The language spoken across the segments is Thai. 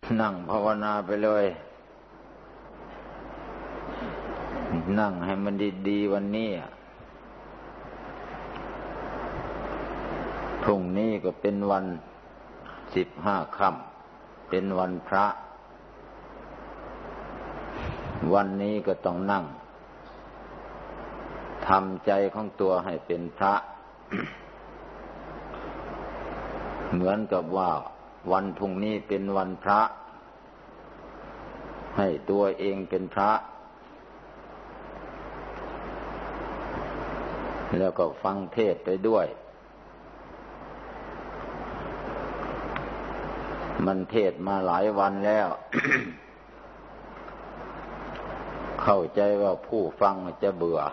นั่งภาวนาไปเลยนั่งให้มันดีๆวันนี้พรุ่งนี้ก็เป็นวัน15 ค่ำเป็นวันพระวันนี้ก็ต้องนั่งทำใจของตัวให้เป็นพระ เหมือนกับว่าวันพรุ่งนี้เป็นวันพระให้ตัวเองเป็นพระแล้วก็ฟังเทศน์ไปด้วยมันเทศน์มาหลายวันแล้ว เข้าใจว่าผู้ฟังจะเบื่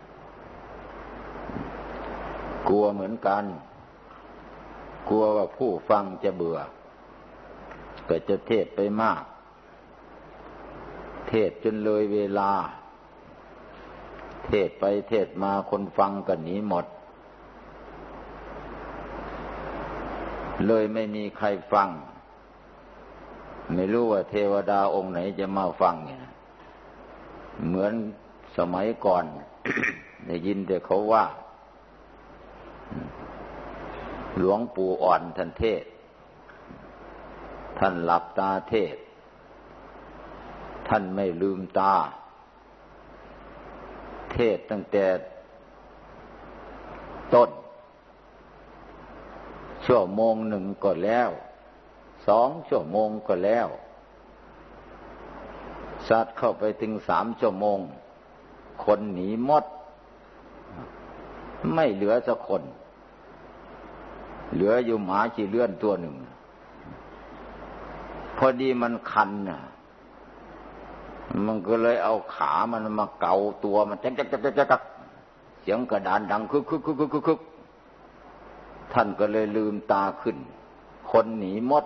อกลัวเหมือนกันกลัวว่าผู้ฟังจะเบื่อก็จะเทศน์ไปมากเทศน์จนเลยเวลาเทศน์ไปเทศน์มาคนฟังก็หนีหมดเลยไม่มีใครฟังไม่รู้ว่าเทวดาองค์ไหนจะมาฟังเนี่ยเหมือนสมัยก่อน ได้ยินแต่เขาว่าหลวงปู่อ่อนท่านเทศท่านหลับตาเทศท่านไม่ลืมตาเทศตั้งแต่ต้นชั่วโมงหนึ่งก็แล้ว2 ชั่วโมงก็แล้วสัตว์เข้าไปถึง3 ชั่วโมงคนหนีหมดไม่เหลือสักคนเหลืออยู่หมาขี้เลื่อนตัวหนึ่งพอดีมันคันน่ะมันก็เลยเอาขามันมาเกาตัวมันจักเสียงกระดานดังคึกท่านก็เลยลืมตาขึ้นคนหนีหมด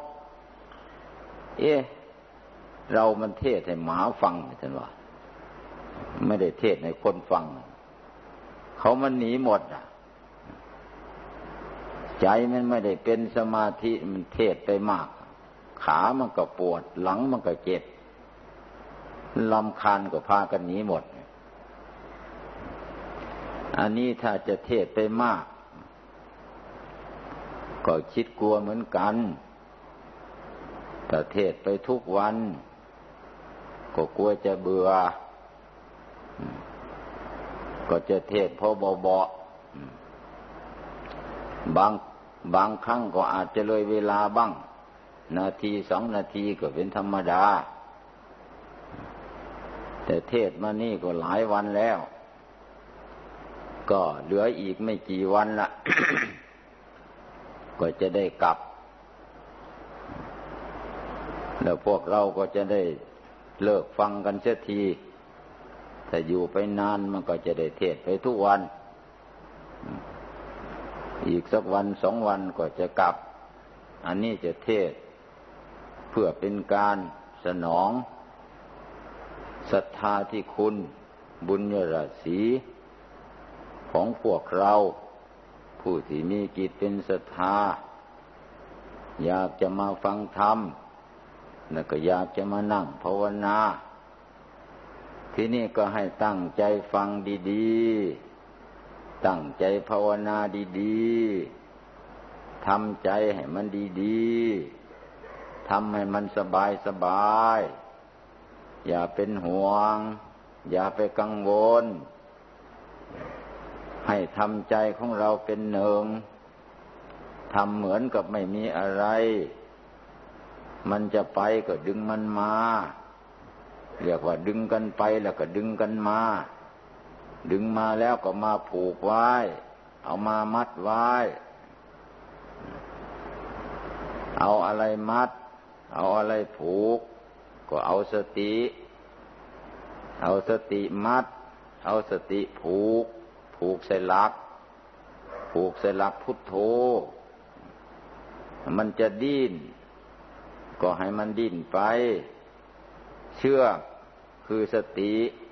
เรามันเทศให้หมาฟังท่านว่าไม่ได้เทศให้คนฟังเขามันหนีหมดใจมันไม่ได้เป็นสมาธิมันเทศไปมากขามันก็ปวดหลังมันก็เจ็บรำคาญก็พากันหนีหมดอันนี้ถ้าจะเทศไปมากก็คิดกลัวเหมือนกันแต่เทศไปทุกวันก็กลัวจะเบื่อก็จะเทศพอเบาๆบางครั้งก็อาจจะเลยเวลาบ้างนาที2 นาทีก็เป็นธรรมดาแต่เทศมานี่ก็หลายวันแล้วก็เหลืออีกไม่กี่วันละ ก็จะได้กลับแล้วพวกเราก็จะได้เลิกฟังกันเสียทีถ้าอยู่ไปนานมันก็จะได้เทศไปทุกวันอีกสักวัน2 วันก็จะกลับอันนี้จะเทศเพื่อเป็นการสนองศรัทธาที่คุณบุญราศีของพวกเราผู้ที่มีจิตเป็นศรัทธาอยากจะมาฟังธรรมแล้วก็อยากจะมานั่งภาวนาที่นี่ก็ให้ตั้งใจฟังดีๆตั้งใจภาวนาดีๆทำใจให้มันดีๆทำให้มันสบายๆอย่าเป็นห่วงอย่าไปกังวลให้ทำใจของเราเป็นหนึ่งทำเหมือนกับไม่มีอะไรมันจะไปก็ดึงมันมาเรียกว่าดึงกันไปแล้วก็ดึงกันมาดึงมาแล้วก็มาผูกไว้เอามามัดไว้เอาอะไรมัดเอาอะไรผูกก็เอาสติมัดเอาสติผูกใส่หลักพุทโธมันจะดิ้นก็ให้มันดิ้นไปเชือกคือสติ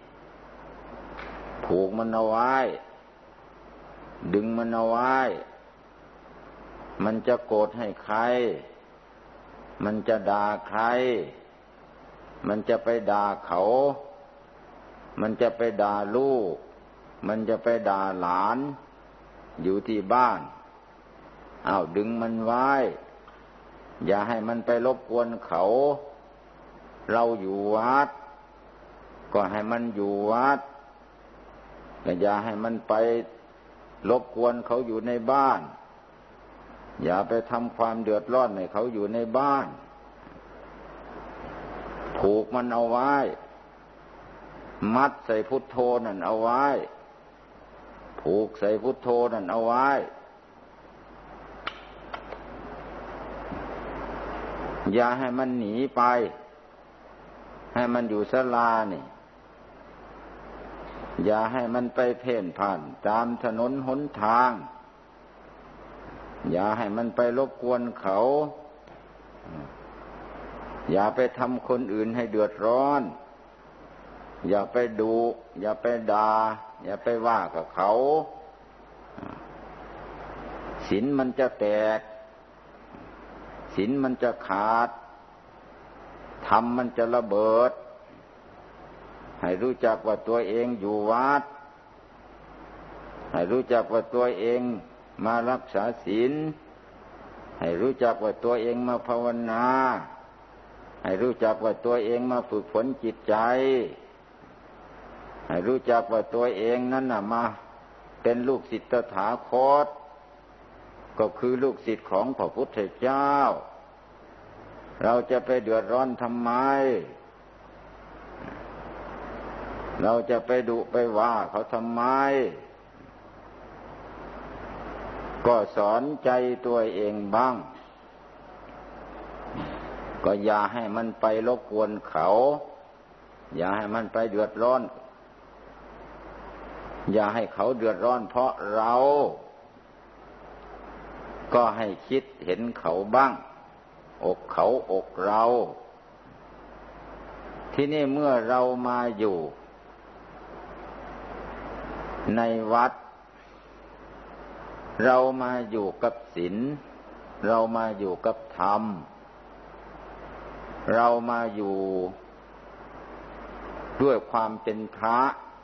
ผูกมันเอาไว้ดึงมันเอาไว้มันจะโกรธให้ใครมันจะด่าใครมันจะไปด่าเขามันจะไปด่าลูกมันจะไปด่าหลานอยู่ที่บ้านดึงมันไว้อย่าให้มันไปรบกวนเขาเราอยู่วัดก็ให้มันอยู่วัดอย่าให้มันไปรบกวนเขาอยู่ในบ้านอย่าไปทำความเดือดร้อนให้เขาอยู่ในบ้านผูกมันเอาไว้มัดใส่พุทโธนั่นเอาไว้ผูกใส่พุทโธนั่นเอาไว้อย่าให้มันหนีไปให้มันอยู่ศาลานี่อย่าให้มันไปเพ่นพ่านตามถนนหนทางอย่าให้มันไปรบกวนเขาอย่าไปทำคนอื่นให้เดือดร้อนอย่าไปดุอย่าไปด่าอย่าไปว่ากับเขาศีลมันจะแตกศีลมันจะขาดธรรมมันจะระเบิดให้รู้จักว่าตัวเองอยู่วัดให้รู้จักว่าตัวเองมารักษาศีลให้รู้จักว่าตัวเองมาภาวนาให้รู้จักว่าตัวเองมาฝึกฝนจิตใจให้รู้จักว่าตัวเองนั้นมาเป็นลูกศิษย์ตถาคตก็คือลูกศิษย์ของพระพุทธเจ้าเราจะไปเดือดร้อนทำไมเราจะไปดุไปว่าเขาทำไมก็สอนใจตัวเองบ้างก็อย่าให้มันไปรบกวนเขาอย่าให้มันไปเดือดร้อนอย่าให้เขาเดือดร้อนเพราะเราก็ให้คิดเห็นเขาบ้างอกเขาอกเราที่นี่เมื่อเรามาอยู่ในวัดเรามาอยู่กับศีลเรามาอยู่กับธรรมเรามาอยู่ด้วยความเป็นพระ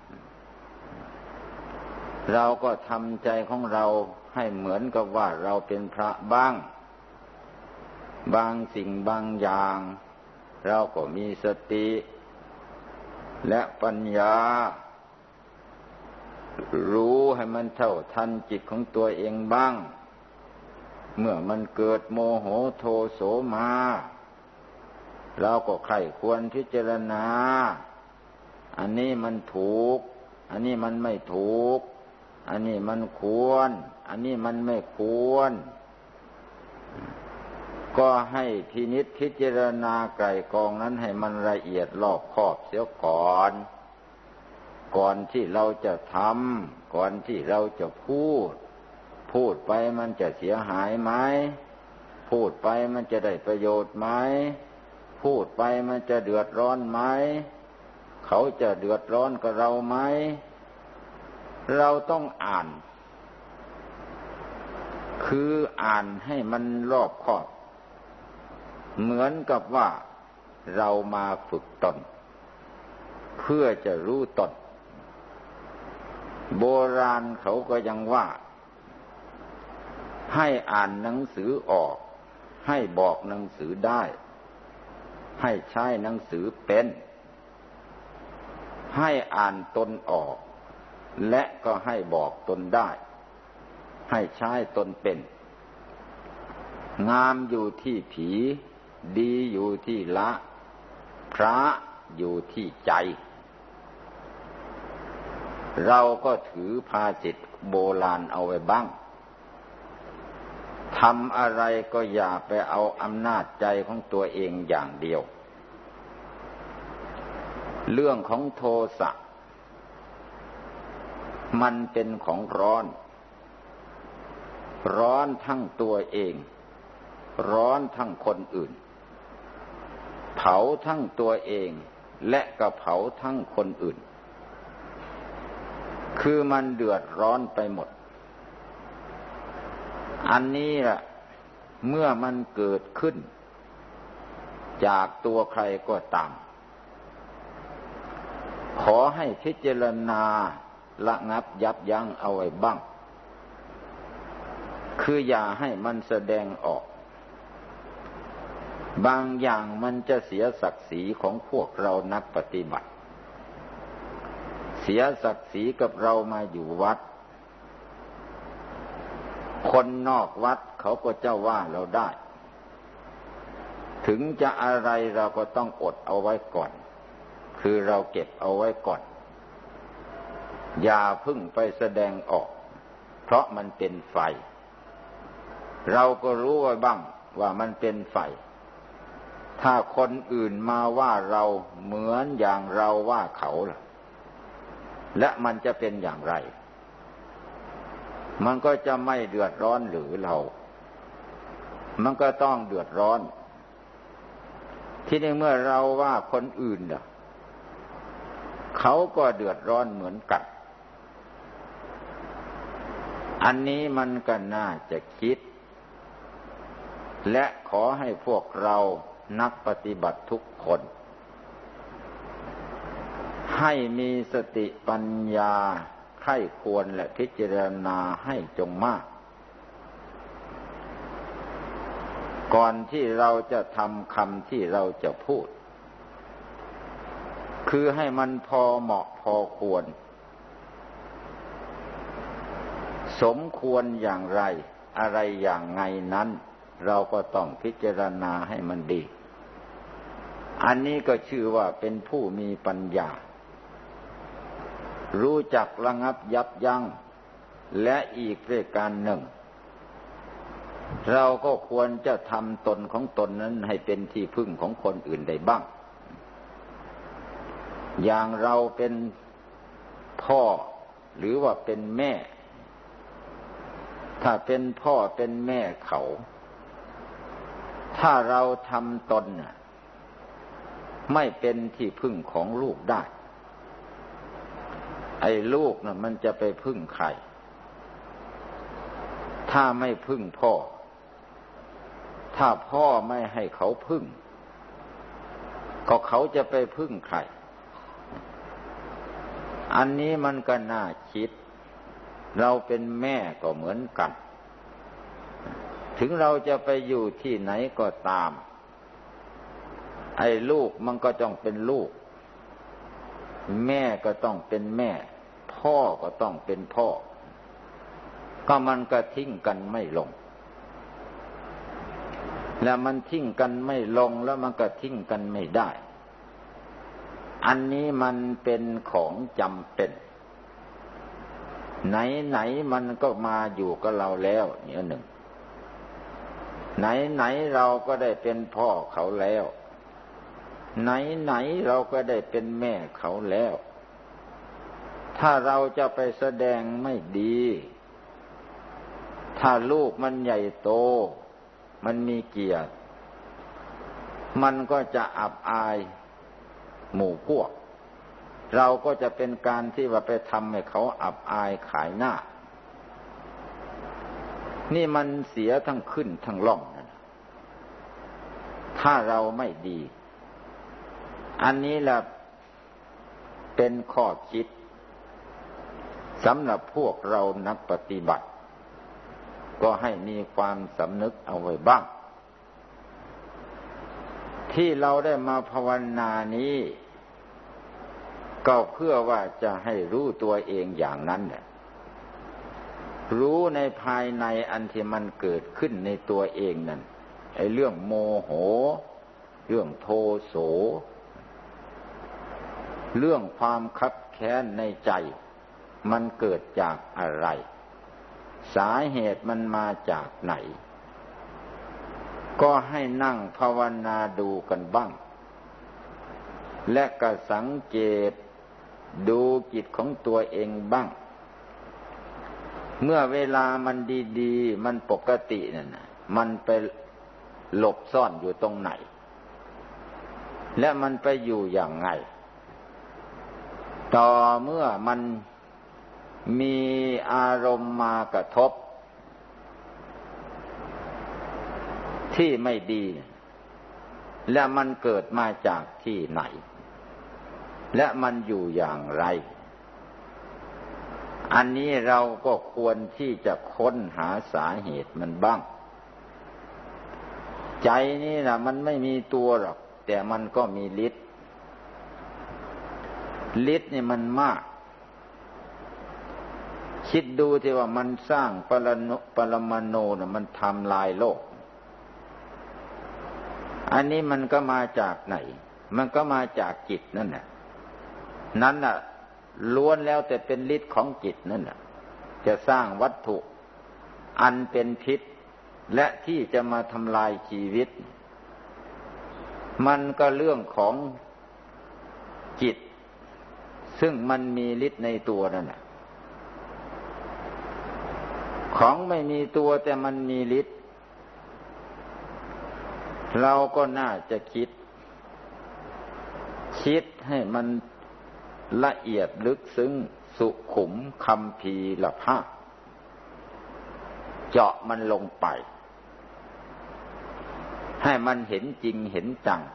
เราก็ทำใจของเราให้เหมือนกับว่าเราเป็นพระบ้างบางสิ่งบางอย่างเราก็มีสติและปัญญารู้ให้มันเท่าทันจิตของตัวเองบ้างเมื่อมันเกิดโมโหโทโสมาเราก็ใคร่ควรพิจารณาอันนี้มันถูกอันนี้มันไม่ถูกอันนี้มันควรอันนี้มันไม่ควรก็ให้พินิจพิจารณาไกล่กองนั้นให้มันละเอียดรอบคอบเสียก่อนที่เราจะทำก่อนที่เราจะพูดไปมันจะเสียหายไหมพูดไปมันจะได้ประโยชน์ไหมพูดไปมันจะเดือดร้อนไหมเขาจะเดือดร้อนกับเราไหมเราต้องอ่านคืออ่านให้มันรอบคอบเหมือนกับว่าเรามาฝึกตนเพื่อจะรู้ตนโบราณเขาก็ยังว่าให้อ่านหนังสือออกให้บอกหนังสือได้ให้ใช้หนังสือเป็นให้อ่านตนออกและก็ให้บอกตนได้ให้ใช้ตนเป็นงามอยู่ที่ผีดีอยู่ที่ละพระอยู่ที่ใจเราก็ถือภาษิตโบราณเอาไว้บ้างทำอะไรก็อย่าไปเอาอำนาจใจของตัวเองอย่างเดียวเรื่องของโทสะมันเป็นของร้อนทั้งตัวเองร้อนทั้งคนอื่นเผาทั้งตัวเองและก็เผาทั้งคนอื่นคือมันเดือดร้อนไปหมดอันนี้ล่ะเมื่อมันเกิดขึ้นจากตัวใครก็ตามขอให้พิจารณาระงับยับยั้งเอาไว้บ้างคืออย่าให้มันแสดงออกบางอย่างมันจะเสียศักดิ์ศรีของพวกเรานักปฏิบัติเสียศักดิ์ศรีกับเรามาอยู่วัดคนนอกวัดเขาก็จะว่าเราได้ถึงจะอะไรเราก็ต้องอดเอาไว้ก่อนคือเราเก็บเอาไว้ก่อนอย่าพึ่งไปแสดงออกเพราะมันเป็นไฟเราก็รู้ไว้บ้างว่ามันเป็นไฟถ้าคนอื่นมาว่าเราเหมือนอย่างเราว่าเขาล่ะและมันจะเป็นอย่างไรมันก็จะไม่เดือดร้อนหรือเรามันก็ต้องเดือดร้อนที่ในเมื่อเราว่าคนอื่นล่ะเขาก็เดือดร้อนเหมือนกันอันนี้มันก็น่าจะคิดและขอให้พวกเรานักปฏิบัติทุกคนให้มีสติปัญญาใคร่ควรและพิจารณาให้จงมากก่อนที่เราจะทำคำที่เราจะพูดคือให้มันพอเหมาะพอควรสมควรอย่างไรอะไรอย่างไงนั้นเราก็ต้องพิจารณาให้มันดีอันนี้ก็ชื่อว่าเป็นผู้มีปัญญารู้จักระงับยับยั้งและอีกประการหนึ่งเราก็ควรจะทำตนของตนนั้นให้เป็นที่พึ่งของคนอื่นได้บ้างอย่างเราเป็นพ่อหรือว่าเป็นแม่ถ้าเป็นพ่อเป็นแม่เขาถ้าเราทำตนไม่เป็นที่พึ่งของลูกได้ไอ้ลูกน่ะมันจะไปพึ่งใครถ้าไม่พึ่งพ่อถ้าพ่อไม่ให้เขาพึ่งก็เขาจะไปพึ่งใครอันนี้มันก็น่าคิดเราเป็นแม่ก็เหมือนกันถึงเราจะไปอยู่ที่ไหนก็ตามไอ้ลูกมันก็ต้องเป็นลูกแม่ก็ต้องเป็นแม่พ่อก็ต้องเป็นพ่อก็มันก็ทิ้งกันไม่ลงแล้วมันทิ้งกันไม่ลงแล้วมันก็ทิ้งกันไม่ได้อันนี้มันเป็นของจำเป็นไหนมันก็มาอยู่กับเราแล้วเนี่ยหนึ่งไหนเราก็ได้เป็นพ่อเขาแล้วไหนเราก็ได้เป็นแม่เขาแล้วถ้าเราจะไปแสดงไม่ดีถ้าลูกมันใหญ่โตมันมีเกียรติมันก็จะอับอายหมู่พวกเราก็จะเป็นการที่ว่าไปทำให้เขาอับอายขายหน้านี่มันเสียทั้งขึ้นทั้งล่องนะถ้าเราไม่ดีอันนี้แหละเป็นข้อคิดสำหรับพวกเรานักปฏิบัติก็ให้มีความสำนึกเอาไว้บ้างที่เราได้มาภาวนานี้ก็เพื่อว่าจะให้รู้ตัวเองอย่างนั้นแหละรู้ในภายในอันที่มันเกิดขึ้นในตัวเองนั่นไอ้เรื่องโมโหเรื่องโทโสเรื่องความคับแค้นในใจมันเกิดจากอะไรสาเหตุมันมาจากไหนก็ให้นั่งภาวนาดูกันบ้างและก็สังเกตดูจิตของตัวเองบ้างเมื่อเวลามันดีๆมันปกตินั่นน่ะมันไปหลบซ่อนอยู่ตรงไหนและมันไปอยู่อย่างไงต่อเมื่อมันมีอารมณ์มากระทบที่ไม่ดีและมันเกิดมาจากที่ไหนและมันอยู่อย่างไรอันนี้เราก็ควรที่จะค้นหาสาเหตุมันบ้างใจนี่นะมันไม่มีตัวหรอกแต่มันก็มีฤทธิ์นี่มันมากคิดดูที่ว่ามันสร้างปรมาณูน่ะมันทำลายโลกอันนี้มันก็มาจากไหนมันก็มาจากจิตนั่นแหละนั้นน่ะล้วนแล้วแต่เป็นฤทธิ์ของจิตนั่นน่ะจะสร้างวัตถุอันเป็นพิษและที่จะมาทำลายชีวิตมันก็เรื่องของจิตซึ่งมันมีฤทธิ์ในตัวนั่นน่ะของไม่มีตัวแต่มันมีฤทธิ์เราก็น่าจะคิดให้มันละเอียดลึกซึ้งสุขุมคัมภีรภาพเจาะมันลงไปให้มันเห็นจริงเห็นจัง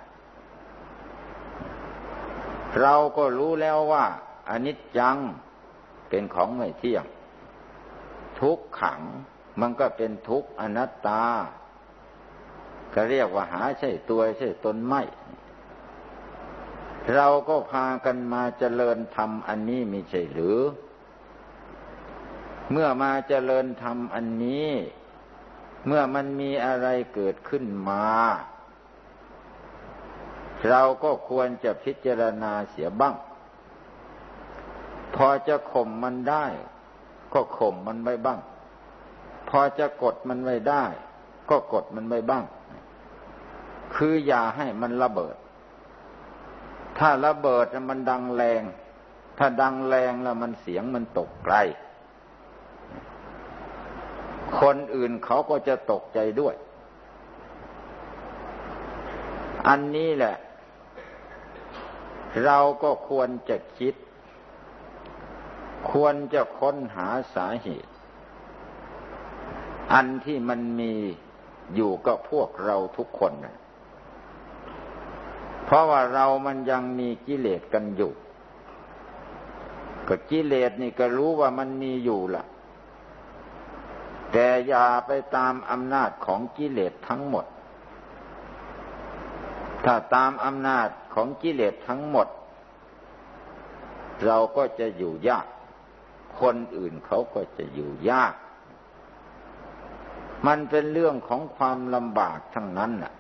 เราก็รู้แล้วว่าอนิจจังเป็นของไม่เที่ยงทุกขังมันก็เป็นทุกข์อนัตตาก็เรียกว่าหาใช่ตัวใช่ตนไม่เราก็พากันมาเจริญธรรมอันนี้ไม่ใช่หรือเมื่อมาเจริญธรรมอันนี้เมื่อมันมีอะไรเกิดขึ้นมาเราก็ควรจะพิจารณาเสียบ้างพอจะข่มมันได้ก็ข่มมันไว้บ้างพอจะกดมันไว้ได้ก็กดมันไว้บ้างคืออย่าให้มันระเบิดถ้าระเบิดมันดังแรงถ้าดังแรงแล้วมันเสียงมันตกไกลคนอื่นเขาก็จะตกใจด้วยอันนี้แหละเราก็ควรจะคิดควรจะค้นหาสาเหตุอันที่มันมีอยู่กับพวกเราทุกคนเพราะว่าเรามันยังมีกิเลสกันอยู่ก็กิเลสนี่ก็รู้ว่ามันมีอยู่ล่ะแต่อย่าไปตามอำนาจของกิเลสทั้งหมดถ้าตามอำนาจของกิเลสทั้งหมดเราก็จะอยู่ยากคนอื่นเขาก็จะอยู่ยากมันเป็นเรื่องของความลำบากทั้งนั้นน่ะ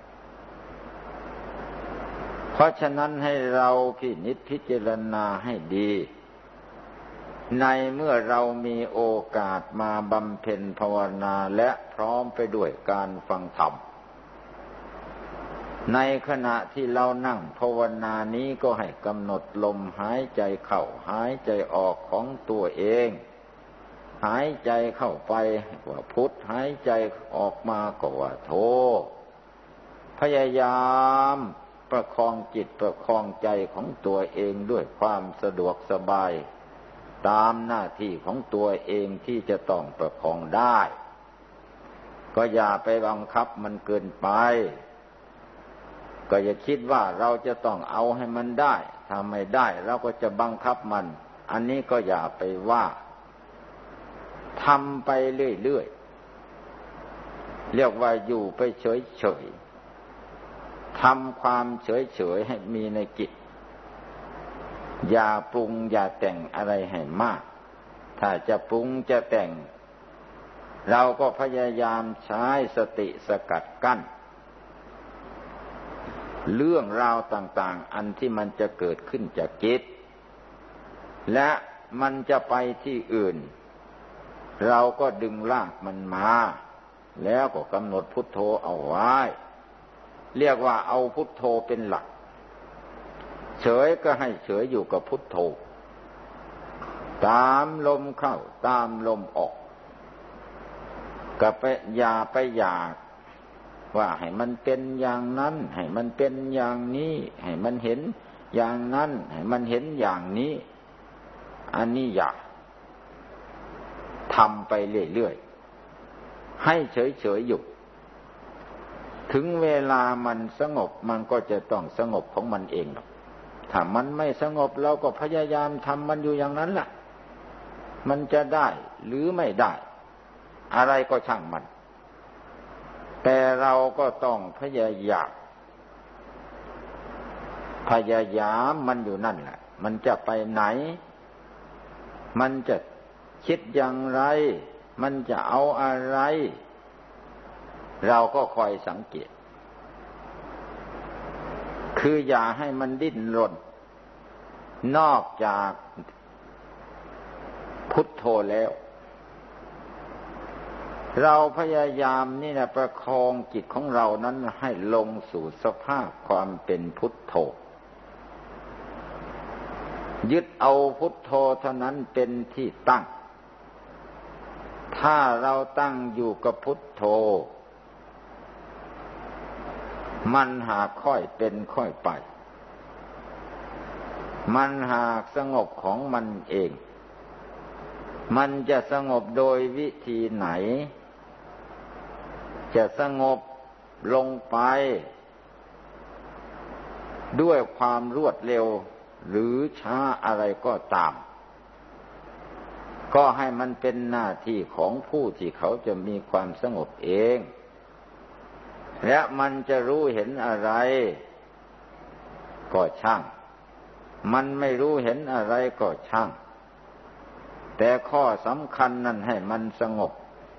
เพราะฉะนั้นให้เราพินิจพิจารณาให้ดีในเมื่อเรามีโอกาสมาบำเพ็ญภาวนาและพร้อมไปด้วยการฟังธรรมในขณะที่เรานั่งภาวนานี้ก็ให้กำหนดลมหายใจเข้าหายใจออกของตัวเองหายใจเข้าไปว่าพุทธหายใจออกมาก็ว่าโธพยายามประคองจิตประคองใจของตัวเองด้วยความสะดวกสบายตามหน้าที่ของตัวเองที่จะต้องประคองได้ก็อย่าไปบังคับมันเกินไปก็อย่าคิดว่าเราจะต้องเอาให้มันได้ถ้าไม่ได้เราก็จะบังคับมันอันนี้ก็อย่าไปว่าทำไปเรื่อยๆเรียกว่าอยู่ไปเฉยๆทำความเฉยๆให้มีในจิตอย่าปรุงอย่าแต่งอะไรให้มากถ้าจะปรุงจะแต่งเราก็พยายามใช้สติสกัดกั้นเรื่องราวต่างๆอันที่มันจะเกิดขึ้นจากจิตและมันจะไปที่อื่นเราก็ดึงลากมันมาแล้วก็กำหนดพุทโธเอาไว้เรียกว่าเอาพุทโธเป็นหลักเฉยก็ให้เฉยอยู่กับพุทโธตามลมเข้าตามลมออกก็ไปอย่าไปอยากว่าให้มันเป็นอย่างนั้นให้มันเป็นอย่างนี้ให้มันเห็นอย่างนั้นให้มันเห็นอย่างนี้อันนี้อย่าทำไปเรื่อยๆให้เฉยๆอยู่ถึงเวลามันสงบมันก็จะต้องสงบของมันเองหรอกถ้ามันไม่สงบเราก็พยายามทำมันอยู่อย่างนั้นแหละมันจะได้หรือไม่ได้อะไรก็ช่างมันแต่เราก็ต้องพยายามมันอยู่นั่นแหละมันจะไปไหนมันจะคิดอย่างไรมันจะเอาอะไรเราก็คอยสังเกตคืออย่าให้มันดิ้นรนนอกจากพุทโธแล้วเราพยายามนี่นะประคองจิตของเรานั้นให้ลงสู่สภาพความเป็นพุทโธยึดเอาพุทโธเท่านั้นเป็นที่ตั้งถ้าเราตั้งอยู่กับพุทโธมันหากค่อยเป็นค่อยไปมันหากสงบของมันเองมันจะสงบโดยวิธีไหนจะสงบลงไปด้วยความรวดเร็วหรือช้าอะไรก็ตามก็ให้มันเป็นหน้าที่ของผู้ที่เขาจะมีความสงบเองและมันจะรู้เห็นอะไรก็ช่างมันไม่รู้เห็นอะไรก็ช่างแต่ข้อสำคัญนั่นให้มันสงบ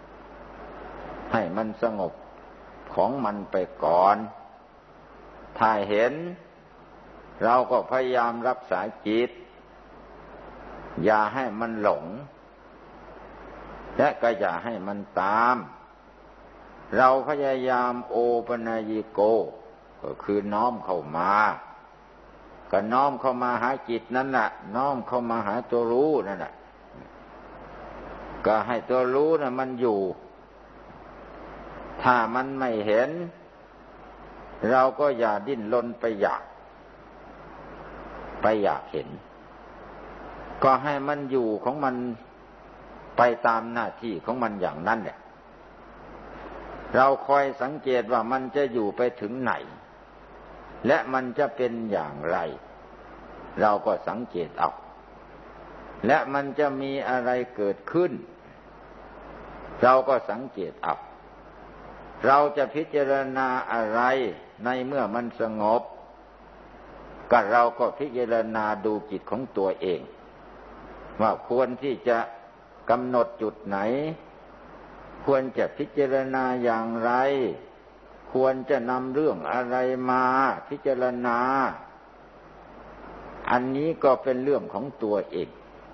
ของมันไปก่อนถ้าเห็นเราก็พยายามรักษาจิตอย่าให้มันหลงและก็อย่าให้มันตามเราพยายามโอปนัญิโกก็คือน้อมเข้ามาก็น้อมเข้ามาหาจิตนั่นแหละน้อมเข้ามาหาตัวรู้นั่นแหละก็ให้ตัวรู้น่ะมันอยู่ถ้ามันไม่เห็นเราก็อย่าดิ้นรนไปอยากเห็นก็ให้มันอยู่ของมันไปตามหน้าที่ของมันอย่างนั้นแหละเราคอยสังเกตว่ามันจะอยู่ไปถึงไหนและมันจะเป็นอย่างไรเราก็สังเกตเอาและมันจะมีอะไรเกิดขึ้นเราก็สังเกตเอาเราจะพิจารณาอะไรในเมื่อมันสงบก็เราก็พิจารณาดูจิตของตัวเองว่าควรที่จะกำหนดจุดไหนควรจะพิจารณาอย่างไรควรจะนำเรื่องอะไรมาพิจารณาอันนี้ก็เป็นเรื่องของตัวเอง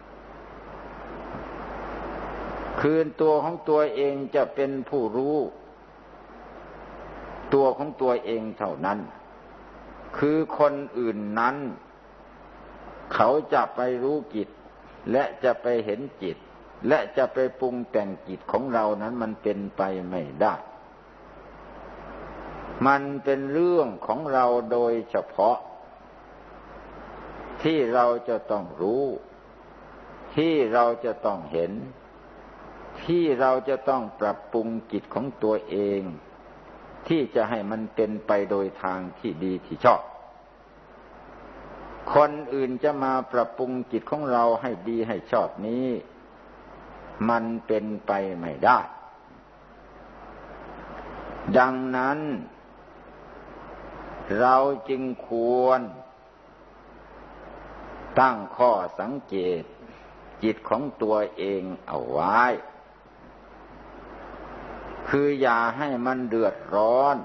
คือตัวของตัวเองจะเป็นผู้รู้ตัวของตัวเองเท่านั้นคือคนอื่นนั้นเขาจะไปรู้จิตและจะไปเห็นจิตและจะไปปรุงแต่งจิตของเรานั้นมันเป็นไปไม่ได้มันเป็นเรื่องของเราโดยเฉพาะที่เราจะต้องรู้ที่เราจะต้องเห็นที่เราจะต้องปรับปรุงจิตของตัวเองที่จะให้มันเป็นไปโดยทางที่ดีที่ชอบคนอื่นจะมาปรับปรุงจิตของเราให้ดีให้ชอบนี้มันเป็นไปไม่ได้ดังนั้นเราจึงควรตั้งข้อสังเกตจิตของตัวเองเอาไว้คืออย่าให้มันเดือดร้อน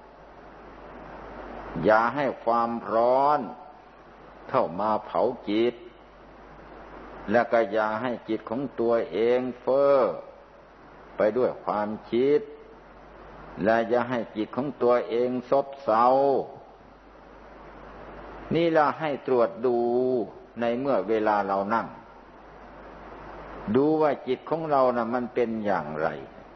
อย่าให้ความร้อนเข้ามาเผาจิตและก็อย่าให้จิตของตัวเองเฟ้อไปด้วยความคิดและอย่าให้จิตของตัวเองซบเซานี่เราให้ตรวจดูในเมื่อเวลาเรานั่งดูว่าจิตของเรานะมันเป็นอย่างไร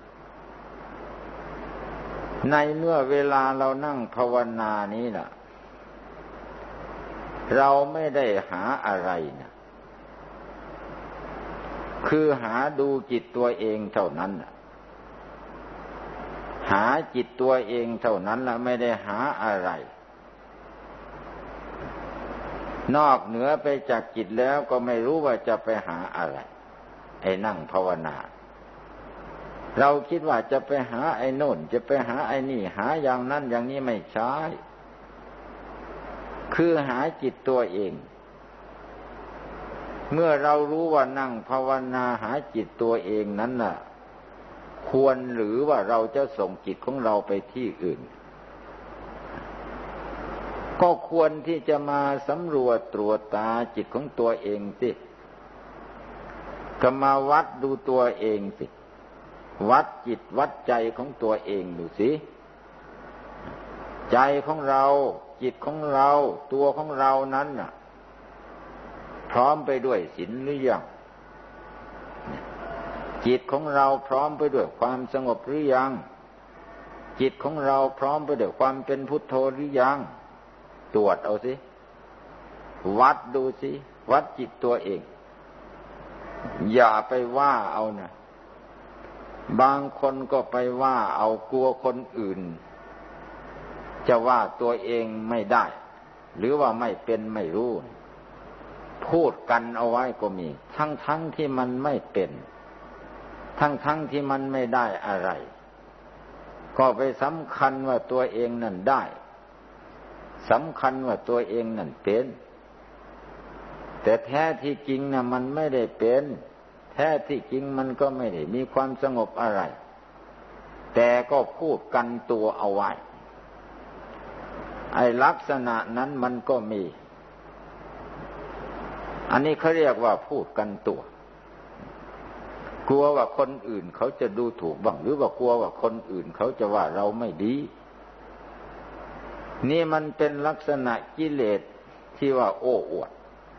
ในเมื่อเวลาเรานั่งภาวนานี้นะเราไม่ได้หาอะไรนะคือหาดูจิตตัวเองเท่านั้นหาจิตตัวเองเท่านั้นละไม่ได้หาอะไรนอกเหนือไปจากจิตแล้วก็ไม่รู้ว่าจะไปหาอะไรไอ้นั่งภาวนาเราคิดว่าจะไปหาไอ้โน่นจะไปหาไอ้นี่หาอย่างนั้นอย่างนี้ไม่ใช่คือหาจิตตัวเองเมื่อเรารู้ว่านั่งภาวนาหาจิตตัวเองนั้นน่ะควรหรือว่าเราจะส่งจิตของเราไปที่อื่นก็ควรที่จะมาสำรวจตรวจตาจิตของตัวเองสิก็มาวัดดูตัวเองสิวัดจิตวัดใจของตัวเองดูสิใจของเราจิตของเราตัวของเรานั้นน่ะพร้อมไปด้วยศีลหรือยังจิตของเราพร้อมไปด้วยความสงบหรือยังจิตของเราพร้อมไปด้วยความเป็นพุทโธหรือยังตรวจเอาสิวัดดูสิวัดจิตตัวเองอย่าไปว่าเอานะบางคนก็ไปว่าเอากลัวคนอื่นจะว่าตัวเองไม่ได้หรือว่าไม่เป็นไม่รู้พูดกันเอาไว้ก็มีทั้งที่มันไม่เป็นทั้งที่มันไม่ได้อะไรก็ไปสำคัญว่าตัวเองนั่นได้สำคัญว่าตัวเองนั่นเป็นแต่แท้ที่จริงน่ะมันไม่ได้เป็นแท้ที่จริงมันก็ไม่ได้มีความสงบอะไรแต่ก็พูดกันตัวเอาไว้ไอ้ลักษณะนั้นมันก็มีอันนี้เขาเรียกว่าพูดกันตัวกลัวว่าคนอื่นเขาจะดูถูกบ้างหรือว่ากลัวว่าคนอื่นเขาจะว่าเราไม่ดีนี่มันเป็นลักษณะกิเลสที่ว่าโอ้อวด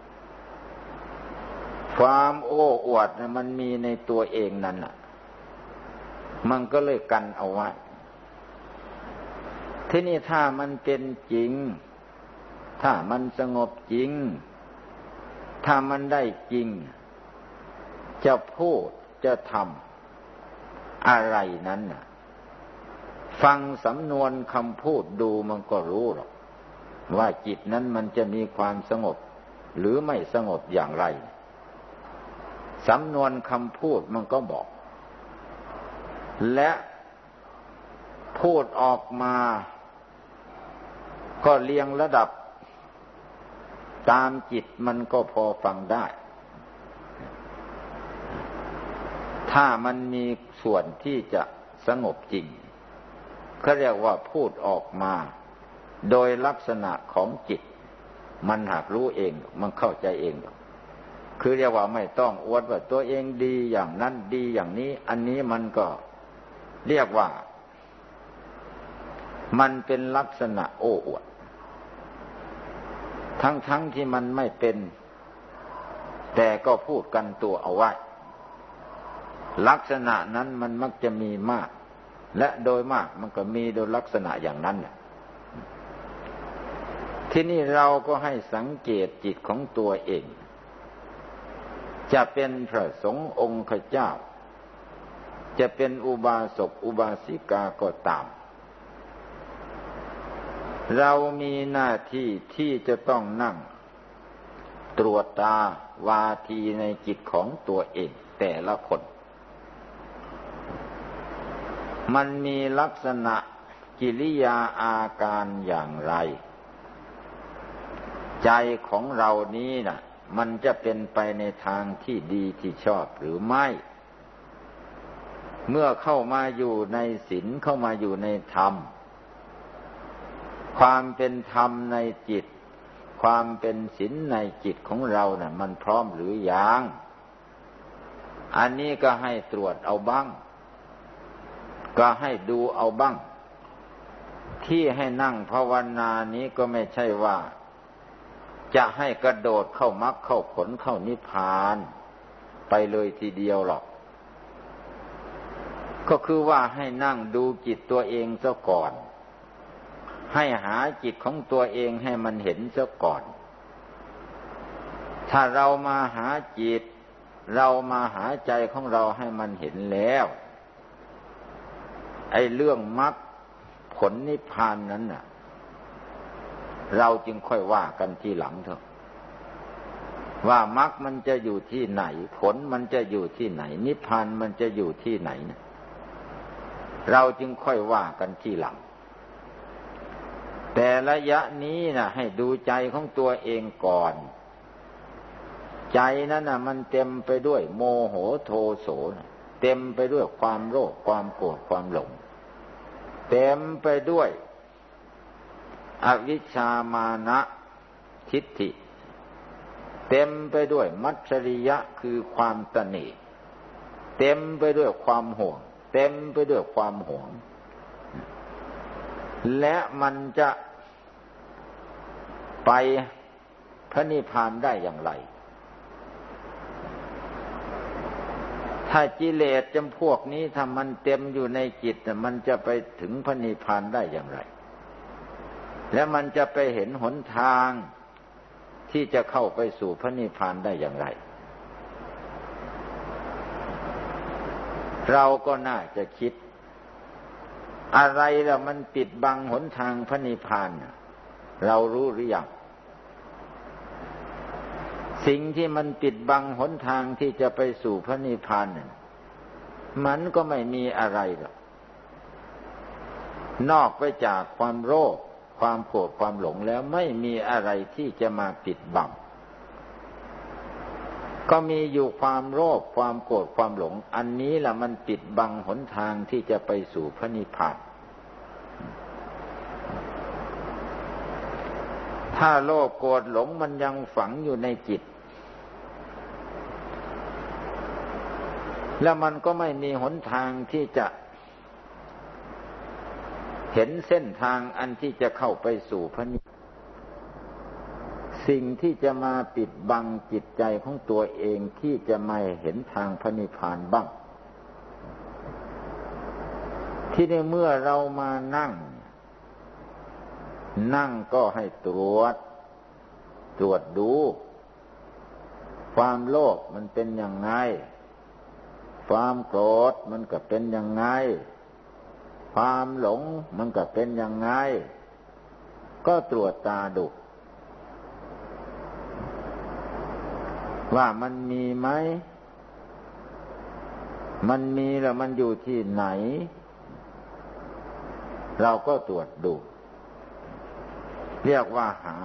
ความโอ้อวดนะมันมีในตัวเองนั่นน่ะมันก็เลยกันเอาไว้ทีนี้ถ้ามันเป็นจริงถ้ามันสงบจริงถ้ามันได้จริงจะพูดจะทำอะไรนั้นน่ะฟังสำนวนคำพูดดูมันก็รู้หรอกว่าจิตนั้นมันจะมีความสงบหรือไม่สงบอย่างไรสำนวนคำพูดมันก็บอกและพูดออกมาก็เรียงระดับตามจิตมันก็พอฟังได้ถ้ามันมีส่วนที่จะสงบจริงเขาเรียกว่าพูดออกมาโดยลักษณะของจิตมันหากรู้เองมันเข้าใจเองคือเรียกว่าไม่ต้องอวดว่าตัวเองดีอย่างนั้นดีอย่างนี้อันนี้มันก็เรียกว่ามันเป็นลักษณะโอ้อวดทั้งที่มันไม่เป็นแต่ก็พูดกันตัวเอาไว้ลักษณะนั้นมันมักจะมีมากและโดยมากมันก็มีโดยลักษณะอย่างนั้นที่นี่เราก็ให้สังเกตจิตของตัวเองจะเป็นพระสงฆ์องค์เจ้าจะเป็นอุบาสกอุบาสิกาก็ตามเรามีหน้าที่ที่จะต้องนั่งตรวจตาวาทีในจิตของตัวเองแต่ละคนมันมีลักษณะกิริยาอาการอย่างไรใจของเรานี้น่ะมันจะเป็นไปในทางที่ดีที่ชอบหรือไม่เมื่อเข้ามาอยู่ในศีลเข้ามาอยู่ในธรรมความเป็นธรรมในจิตความเป็นศีลในจิตของเราน่ะมันพร้อมหรือยังอันนี้ก็ให้ตรวจเอาบ้างก็ให้ดูเอาบ้างที่ให้นั่งภาวนานี้ก็ไม่ใช่ว่าจะให้กระโดดเข้ามรรคเข้าผลเข้านิพพานไปเลยทีเดียวหรอกก็คือว่าให้นั่งดูจิตตัวเองซะก่อนให้หาจิตของตัวเองให้มันเห็นซะก่อนถ้าเรามาหาจิตเรามาหาใจของเราให้มันเห็นแล้วไอ้เรื่องมรรคผลนิพพานนั้นน่ะเราจึงค่อยว่ากันทีหลังเถอะว่ามรรคมันจะอยู่ที่ไหนผลมันจะอยู่ที่ไหนนิพพานมันจะอยู่ที่ไหนนะเราจึงค่อยว่ากันทีหลังแต่ระยะนี้นะให้ดูใจของตัวเองก่อนใจนั้นน่ะมันเต็มไปด้วยโมโหโทโสเต็มไปด้วยความโลภความโกรธความหลงเต็มไปด้วยอวิชชามานะทิฏฐิเต็มไปด้วยมัจฉริยะคือความตณีเต็มไปด้วยความห่วงเต็มไปด้วยความหวงและมันจะไปพระนิพพานได้อย่างไรถ้ากิเลสจำพวกนี้ถ้ามันเต็มอยู่ในจิตมันจะไปถึงพระนิพพานได้อย่างไรและมันจะไปเห็นหนทางที่จะเข้าไปสู่พระนิพพานได้อย่างไรเราก็น่าจะคิดอะไรล่ะมันปิดบังหนทางพระนิพพานเรารู้หรือยังสิ่งที่มันปิดบังหนทางที่จะไปสู่พระนิพพานมันก็ไม่มีอะไรหรอกนอกไปจากความโลภความโกรธความหลงแล้วไม่มีอะไรที่จะมาปิดบังก็มีอยู่ความโลภความโกรธความหลงอันนี้ล่ะมันปิดบังหนทางที่จะไปสู่พระนิพพานถ้าโลภโกรธหลงมันยังฝังอยู่ในจิตแล้วมันก็ไม่มีหนทางที่จะเห็นเส้นทางอันที่จะเข้าไปสู่พระนิพพานสิ่งที่จะมาปิดบังจิตใจของตัวเองที่จะไม่เห็นทางพระนิพพานบ้างที่ในเมื่อเรามานั่งก็ให้ตรวจดูความโลภมันเป็นยังไงความโกรธมันก็เป็นยังไงความหลงมันก็เป็นยังไงก็ตรวจตาดูว่ามันมีไหมมันมีแล้วมันอยู่ที่ไหนเราก็ตรวจดูเรียกว่าหา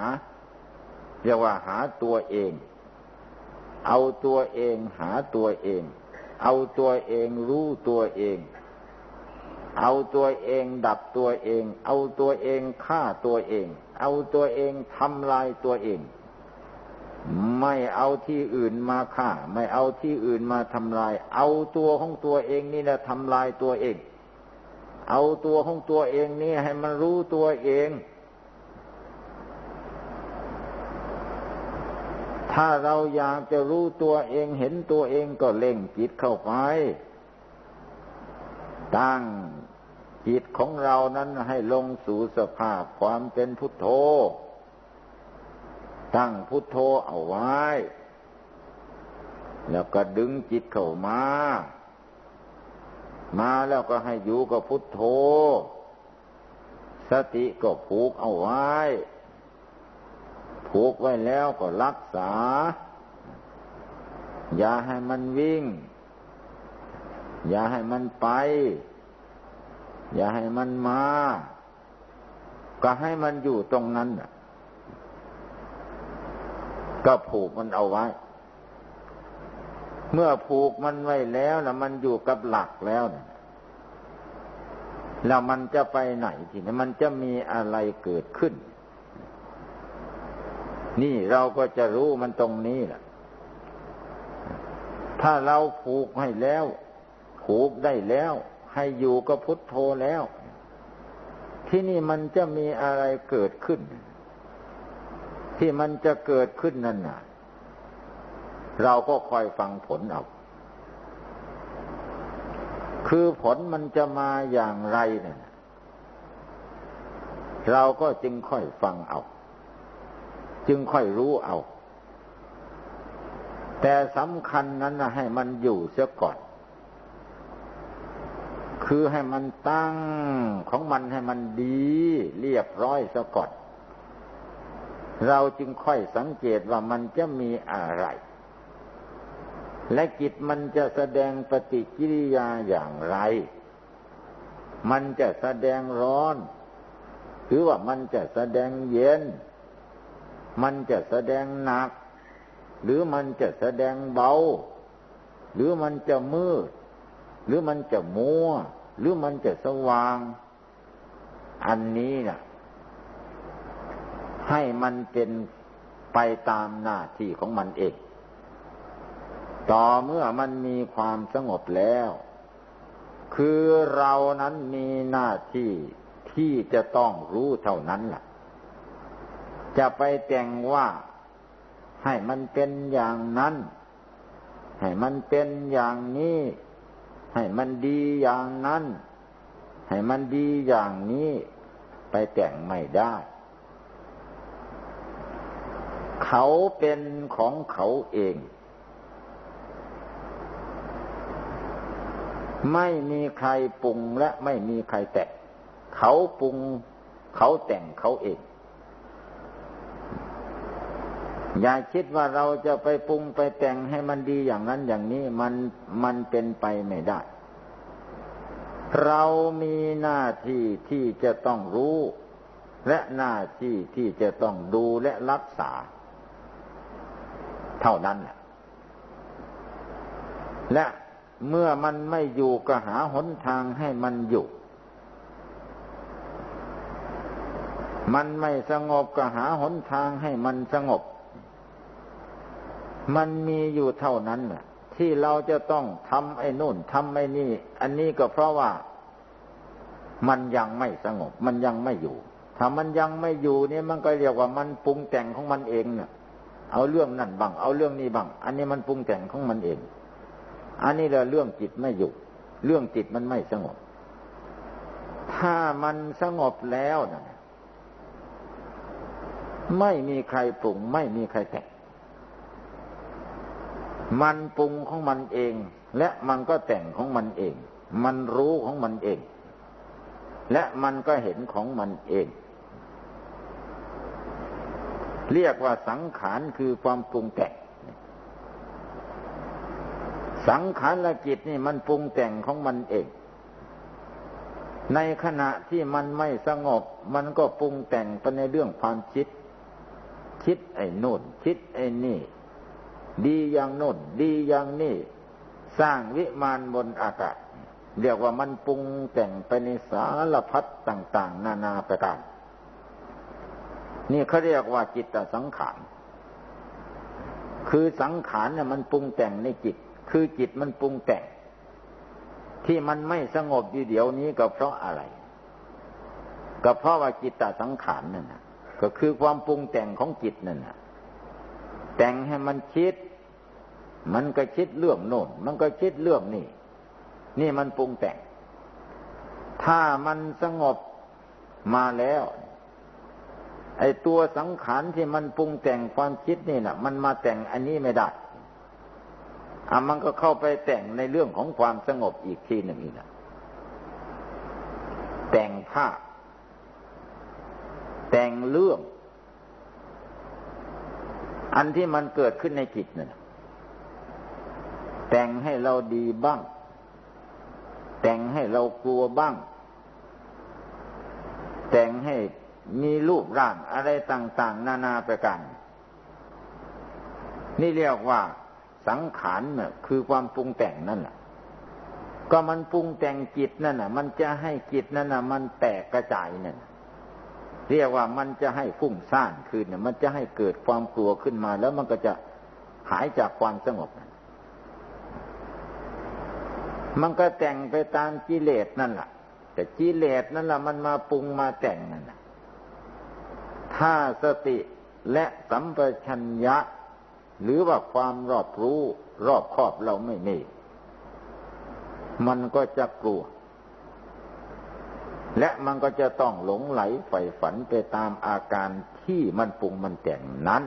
ตัวเองเอาตัวเองหาตัวเองเอาตัวเองรู้ตัวเองเอาตัวเองดับตัวเองเอาตัวเองฆ่าตัวเองเอาตัวเองทำลายตัวเองไม่เอาที่อื่นมาฆ่าไม่เอาที่อื่นมาทำลายเอาตัวของตัวเองนี่แหละทำลายตัวเองเอาตัวของตัวเองนี่ให้มันรู้ตัวเองถ้าเราอยากจะรู้ตัวเองเห็นตัวเองก็เล่งจิตเข้าไปตั้งจิตของเรานั้นให้ลงสู่สภาพความเป็นพุทโธตั้งพุทโธเอาไว้แล้วก็ดึงจิตเข้ามาแล้วก็ให้อยู่กับพุทโธสติก็ผูกเอาไว้ผูกไว้แล้วก็รักษาอย่าให้มันวิ่งอย่าให้มันไปอย่าให้มันมาก็ให้มันอยู่ตรงนั้นก็ผูกมันเอาไว้เมื่อผูกมันไว้แล้วมันอยู่กับหลักแล้วมันจะไปไหนทีนี้มันจะมีอะไรเกิดขึ้นนี่เราก็จะรู้มันตรงนี้แหละถ้าเราผูกให้แล้วผูกได้แล้วให้อยู่กับพุทโธแล้วที่นี่มันจะมีอะไรเกิดขึ้นที่มันจะเกิดขึ้นนั่นน่ะเราก็คอยฟังผลเอาคือผลมันจะมาอย่างไรเนี่ยเราก็จึงค่อยฟังเอาจึงค่อยรู้เอาแต่สำคัญนั้นนะให้มันอยู่เสียก่อนคคือให้มันตั้งของมันให้มันดีเรียบร้อยซะก่อนเราจึงค่อยสังเกตว่ามันจะมีอะไรและจิตมันจะแสดงปฏิกิริยาอย่างไรมันจะแสดงร้อนหรือว่ามันจะแสดงเย็นมันจะแสดงหนักหรือมันจะแสดงเบาหรือมันจะมืดหรือมันจะมัวหรือมันจะสว่างอันนี้น่ะให้มันเป็นไปตามหน้าที่ของมันเองต่อเมื่อมันมีความสงบแล้วคือเรานั้นมีหน้าที่ที่จะต้องรู้เท่านั้นล่ะจะไปแต่งว่าให้มันเป็นอย่างนั้นให้มันเป็นอย่างนี้ให้มันดีอย่างนั้นให้มันดีอย่างนี้ไปแต่งไม่ได้เขาเป็นของเขาเองไม่มีใครปรุงและไม่มีใครแต่งเขาปรุงเขาแต่งเขาเองอย่าคิดว่าเราจะไปปรุงไปแต่งให้มันดีอย่างนั้นอย่างนี้มันเป็นไปไม่ได้เรามีหน้าที่ที่จะต้องรู้และหน้าที่ที่จะต้องดูและรักษาเท่านั้นแหละและเมื่อมันไม่อยู่ก็หาหนทางให้มันอยู่มันไม่สงบก็หาหนทางให้มันสงบมันมีอยู่เท่านั้นแหละที่เราจะต้องทำไอ้นู่นทำไอ้นี่อันนี้ก็เพราะว่ามันยังไม่สงบมันยังไม่อยู่ถ้ามันยังไม่อยู่เนี่ยมันก็เรียกว่ามันปรุงแต่งของมันเองเนี่ยเอาเรื่องนั่นบ้างเอาเรื่องนี้บ้างอันนี้มันปรุงแต่งของมันเองอันนี้แหละเรื่องจิตไม่อยู่เรื่องจิตมันไม่สงบถ้ามันสงบแล้วนะไม่มีใครปรุงไม่มีใครแต่งมันปรุงของมันเองและมันก็แต่งของมันเองมันรู้ของมันเองและมันก็เห็นของมันเองเรียกว่าสังขารคือความปรุงแต่งสังขารจิตนี่มันปรุงแต่งของมันเองในขณะที่มันไม่สงบมันก็ปรุงแต่งไปในเรื่องความคิดไอ้โน่นคิดไอ้นี่ดีอย่างโน่นดีอย่างนี่สร้างวิมานบนอากาศเรียกว่ามันปรุงแต่งไปในสารพัดต่างๆนานาประการนี่เขาเรียกว่าจิตตสังขารคือสังขารเนี่ยมันปรุงแต่งในจิตคือจิตมันปรุงแต่งที่มันไม่สงบอยู่เดี๋ยวนี้ก็เพราะอะไรก็เพราะว่าจิตตสังขารนั่นน่ะก็คือความปรุงแต่งของจิตนั่นน่ะแต่งให้มันคิดมันก็คิดเรื่องโน่นมันก็คิดเรื่องนี่นี่มันปรุงแต่งถ้ามันสงบมาแล้วไอ้ตัวสังขารที่มันปรุงแต่งความคิดนี่น่ะมันมาแต่งอันนี้ไม่ได้มันก็เข้าไปแต่งในเรื่องของความสงบอีกทีหนึ่งอีกนะแต่งภาพแต่งเรื่องอันที่มันเกิดขึ้นในจิตนั่นแต่งให้เราดีบ้างแต่งให้เรากลัวบ้างแต่งให้มีรูปร่างอะไรต่างๆนานาประการนี่เรียกว่าสังขารเนี่ยคือความปรุงแต่งนั่นแหละก็มันปรุงแต่งจิตนั่นน่ะมันจะให้จิตนั่นน่ะมันแตกกระจายนั่นเรียกว่ามันจะให้ฟุ้งซ่านขึ้นเนี่ยมันจะให้เกิดความกลัวขึ้นมาแล้วมันก็จะหายจากความสงบมันก็แต่งไปตามกิเลสนั่นแหละแต่กิเลสนั่นแหละมันมาปรุงมาแต่งนั่นน่ะถ้าสติและสัมปชัญญะหรือว่าความรอบรู้รอบคอบเราไม่มีมันก็จะกลัวและมันก็จะต้องหลงไหลใฝ่ฝันไปตามอาการที่มันปรุงมันแต่งนั้น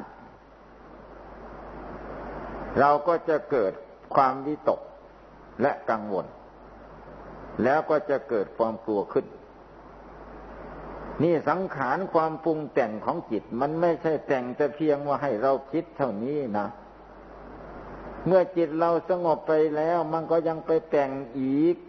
เราก็จะเกิดความวิตกและกังวลแล้วก็จะเกิดความกลัวขึ้นนี่สังขารความปรุงแต่งของจิตมันไม่ใช่แต่งแต่เพียงว่าให้เราคิดเท่านี้นะเมื่อจิตเราสงบไปแล้วมันก็ยังไปแต่งอีก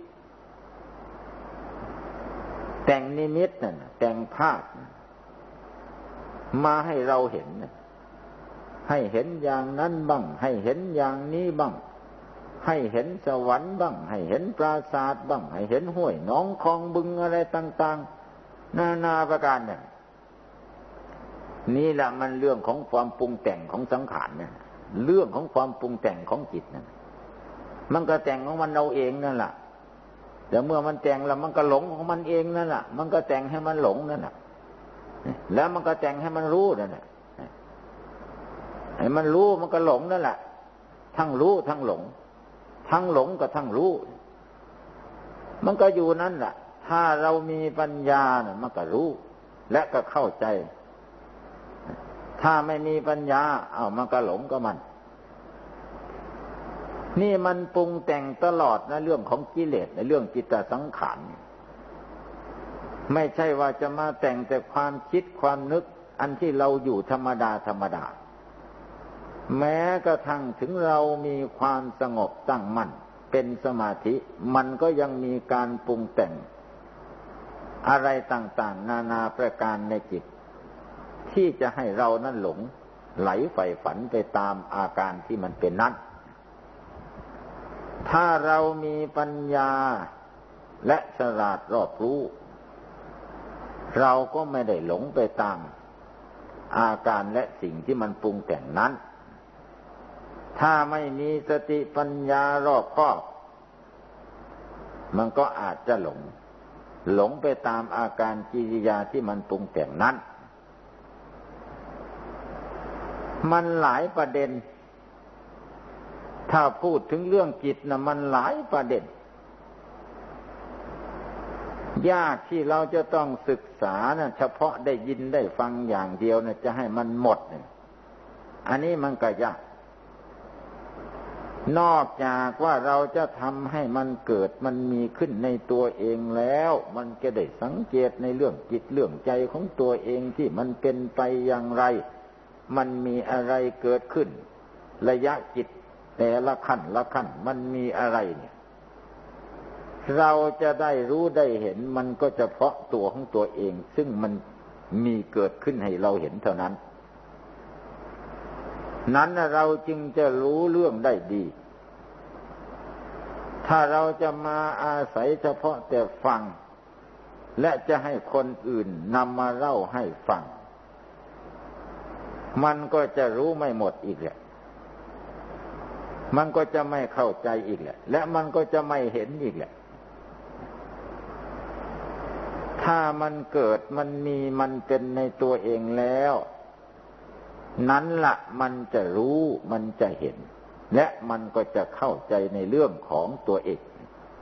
แต่งนิมิตนั่นแต่งภาพมาให้เราเห็นให้เห็นอย่างนั้นบ้างให้เห็นอย่างนี้บ้างให้เห็นสวรรค์บ้างให้เห็นปราสาทบ้างให้เห็นห้วยหนองคลองบึงอะไรต่างๆนานาประการเนี่ยนี่แหละมันเรื่องของความปรุงแต่งของสังขารเนี่ยเรื่องของความปรุงแต่งของจิตนั่นมันก็แต่งของมันเราเองนั่นแหละแต่เมื่อมันแต่งแล้วมันก็หลงของมันเองนั่นแหละมันก็แต่งให้มันหลงนั่นแหละแล้วมันก็แต่งให้มันรู้นั่นแหละให้มันรู้มันก็หลงนั่นแหละทั้งรู้ทั้งหลงทั้งหลงกับทั้งรู้มันก็อยู่นั่นแหละถ้าเรามีปัญญาเนี่ยมันก็รู้และก็เข้าใจถ้าไม่มีปัญญามันก็หลงกับมันนี่มันปรุงแต่งตลอดนะเรื่องของกิเลสในเรื่องจิตตสังขารไม่ใช่ว่าจะมาแต่งแต่ความคิดความนึกอันที่เราอยู่ธรรมดาธรรมดาแม้กระทั่งถึงเรามีความสงบตั้งมั่นเป็นสมาธิมันก็ยังมีการปรุงแต่งอะไรต่างๆนานาประการในจิตที่จะให้เรานั้นหลงไหลใฝ่ฝันไปตามอาการที่มันเป็นนั้นถ้าเรามีปัญญาและฉลาดรอบรู้เราก็ไม่ได้หลงไปตามอาการและสิ่งที่มันปรุงแต่งนั้นถ้าไม่มีสติปัญญารอบคอบมันก็อาจจะหลงไปตามอาการกิริยาที่มันปรุงแต่งนั้นมันหลายประเด็นถ้าพูดถึงเรื่องจิตนะมันหลายประเด็นยากที่เราจะต้องศึกษานะเฉพาะได้ยินได้ฟังอย่างเดียวนะจะให้มันหมดเนี่ยอันนี้มันก็ยากนอกจากว่าเราจะทำให้มันเกิดมันมีขึ้นในตัวเองแล้วมันจะได้สังเกตในเรื่องจิตเรื่องใจของตัวเองที่มันเป็นไปอย่างไรมันมีอะไรเกิดขึ้นระยะจิตแต่ละขั้นละขั้นมันมีอะไรเนี่ยเราจะได้รู้ได้เห็นมันก็เฉพาะตัวของตัวเองซึ่งมันมีเกิดขึ้นให้เราเห็นเท่านั้นนั้นเราจึงจะรู้เรื่องได้ดีถ้าเราจะมาอาศัยเฉพาะแต่ฟังและจะให้คนอื่นนำมาเล่าให้ฟังมันก็จะรู้ไม่หมดอีกแหละมันก็จะไม่เข้าใจอีกแหละและมันก็จะไม่เห็นอีกแหละถ้ามันเกิดมันมีมันเป็นในตัวเองแล้วนั้นละมันจะรู้มันจะเห็นและมันก็จะเข้าใจในเรื่องของตัวเอง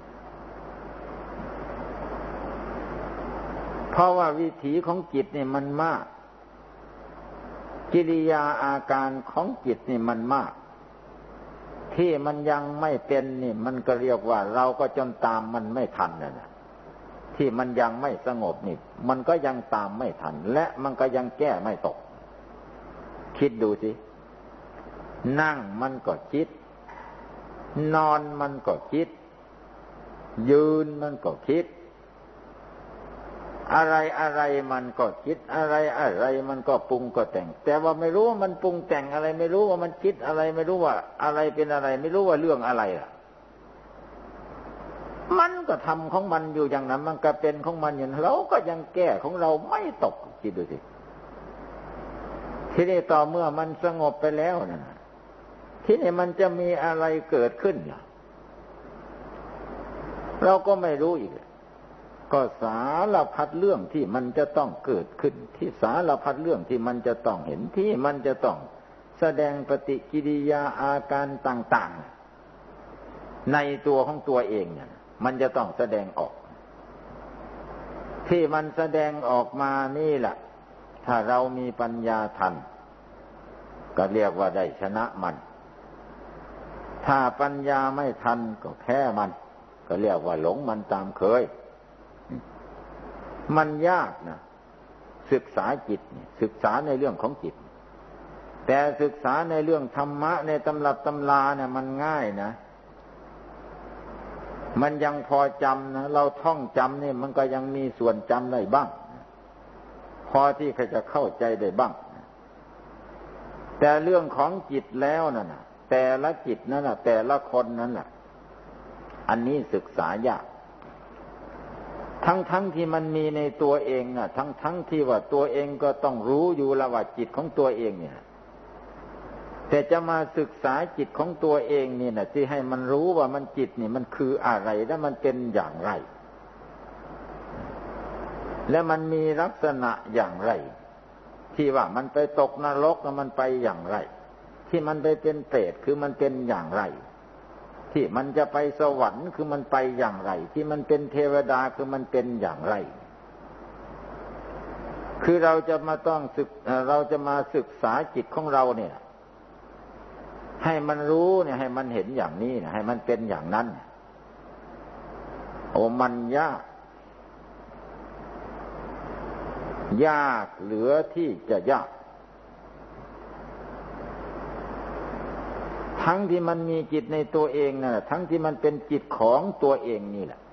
เพราะว่าวิถีของจิตนี่มันมากกิริยาอาการของจิตนี่มันมากที่มันยังไม่เป็นนี่มันก็เรียกว่าเราก็จนตามมันไม่ทันนะที่มันยังไม่สงบนี่มันก็ยังตามไม่ทันและมันก็ยังแก้ไม่ตกคิดดูสินั่งมันก็คิดนอนมันก็คิดยืนมันก็คิดอะไรมันก็คิดอะไรมันก็ปรุงก็แต่งแต่ว่าไม่รู้ว่ามันปรุงแต่งอะไรไม่รู้ว่ามันคิดอะไรไม่รู้ว่าอะไรเป็นอะไรไม่รู้ว่าเรื่องอะไรล่ะมันก็ทำของมันอยู่อย่างนั้นมันก็เป็นของมันอย่างนั้นเราก็ยังแก้ของเราไม่ตกคิดดูสิทีนี้ต่อเมื่อมันสงบไปแล้วนะทีนี้มันจะมีอะไรเกิดขึ้นล่ะเราก็ไม่รู้อีกก็สารพัดเรื่องที่มันจะต้องเกิดขึ้นที่สารพัดเรื่องที่มันจะต้องเห็นที่มันจะต้องแสดงปฏิกิริยาอาการต่างๆในตัวของตัวเองเนี่ยมันจะต้องแสดงออกที่มันแสดงออกมานี่แหละถ้าเรามีปัญญาทันก็เรียกว่าได้ชนะมันถ้าปัญญาไม่ทันก็แพ้มันก็เรียกว่าหลงมันตามเคยมันยากนะศึกษาจิตศึกษาในเรื่องของจิตแต่ศึกษาในเรื่องธรรมะในตำรับตำราเนี่ยมันง่ายนะมันยังพอจำนะเราท่องจำนี่มันก็ยังมีส่วนจำได้บ้างพอที่เขาจะเข้าใจได้บ้างแต่เรื่องของจิตแล้วนั่นน่ะแต่ละจิตนั่นน่ะแต่ละคนนั่นน่ะอันนี้ศึกษายากทั้งที่มันมีในตัวเองน่ะทั้งที่ว่าตัวเองก็ต้องรู้อยู่แล้วว่าจิตของตัวเองเนี่ยแต่จะมาศึกษาจิตของตัวเองนี่น่ะที่ให้มันรู้ว่ามันจิตนี่มันคืออะไรและมันเป็นอย่างไรและมันมีลักษณะอย่างไรที่ว่ามันไปตกนรกแล้วมันไปอย่างไรที่มันไปเป็นเปรตคือมันเป็นอย่างไรที่มันจะไปสวรรค์คือมันไปอย่างไรที่มันเป็นเทวดาคือมันเป็นอย่างไรคือเราจะมาศึกษาจิตของเราเนี่ยให้มันรู้เนี่ยให้มันเห็นอย่างนี้นะให้มันเป็นอย่างนั้นโอ้มันยากเหลือที่จะยากทั้งที่มันมีจิตในตัวเองนั่นแหละทั้งที่มันเป็นจิตของตัวเองนี่แหละ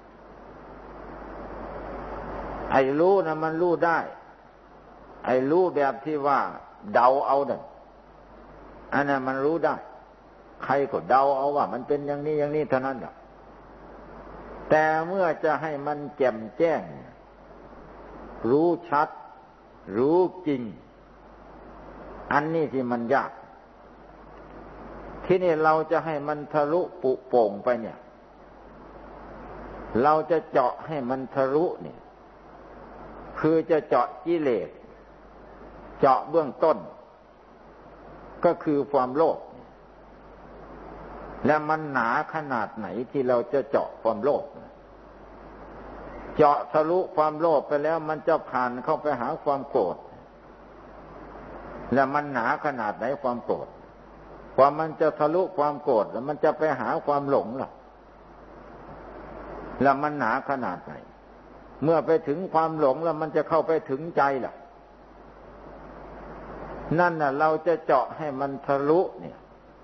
ไอ้รู้นะมันรู้ได้ไอ้รู้แบบที่ว่าเดาเอานั่นอันนั้นมันรู้ได้ใครก็เดาเอาว่ามันเป็นอย่างนี้อย่างนี้เท่านั้นแหละแต่เมื่อจะให้มันแจ่มแจ้งรู้ชัดรู้จริงอันนี้ที่มันยากที่นี่เราจะให้มันทะลุปุโป่งไปเนี่ยเราจะเจาะให้มันทะลุเนี่ยคือจะเจาะกิเลสเจาะเบื้องต้นก็คือความโลภและมันหนาขนาดไหนที่เราจะเจาะความโลภเจาะทะลุความโลภไปแล้วมันจะผ่านเข้าไปหาความโกรธและมันหนาขนาดไหนความโกรธพอมันจะทะลุความโกรธแล้วมันจะไปหาความหลงล่ะแล้วมันหนาขนาดไหนเมื่อไปถึงความหลงแล้วมันจะเข้าไปถึงใจล่ะนั่นน่ะเราจะเจาะให้มันทะลุเนี่ย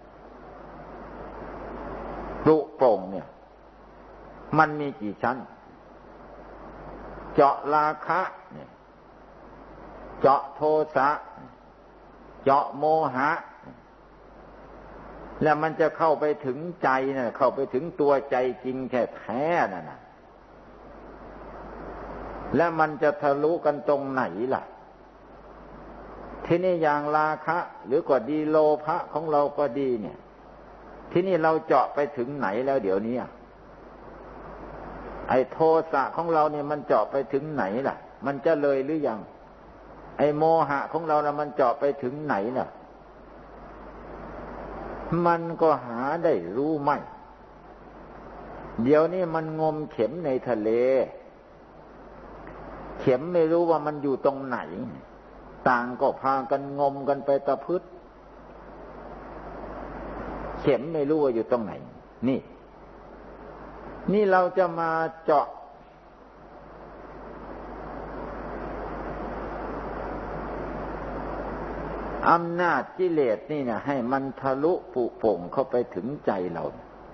ปุโป่งเนี่ยมันมีกี่ชั้นเจาะราคะเนี่ยเจาะโทสะเจาะโมหะแล้วมันจะเข้าไปถึงใจน่ะเข้าไปถึงตัวใจจริงแท้ๆนั่นน่ะแล้วมันจะทะลุกันตรงไหนล่ะที่นี่อย่างราคะหรือก็ดีโลภะของเราก็ดีเนี่ยที่นี่เราเจาะไปถึงไหนแล้วเดี๋ยวนี้ไอ้โทสะของเราเนี่ยมันเจาะไปถึงไหนล่ะมันจะเลยหรือยังไอ้โมหะของเราน่ะมันเจาะไปถึงไหนน่ะมันก็หาได้รู้ไม่เดี๋ยวนี้มันงมเข็มในทะเลเข็มไม่รู้ว่ามันอยู่ตรงไหนต่างก็พากันงมกันไปตะพึดเข็มไม่รู้ว่าอยู่ตรงไหนนี่เราจะมาเจาะอำนาจกิเลสนี่นะให้มันทะลุปุโป่งเข้าไปถึงใจเรา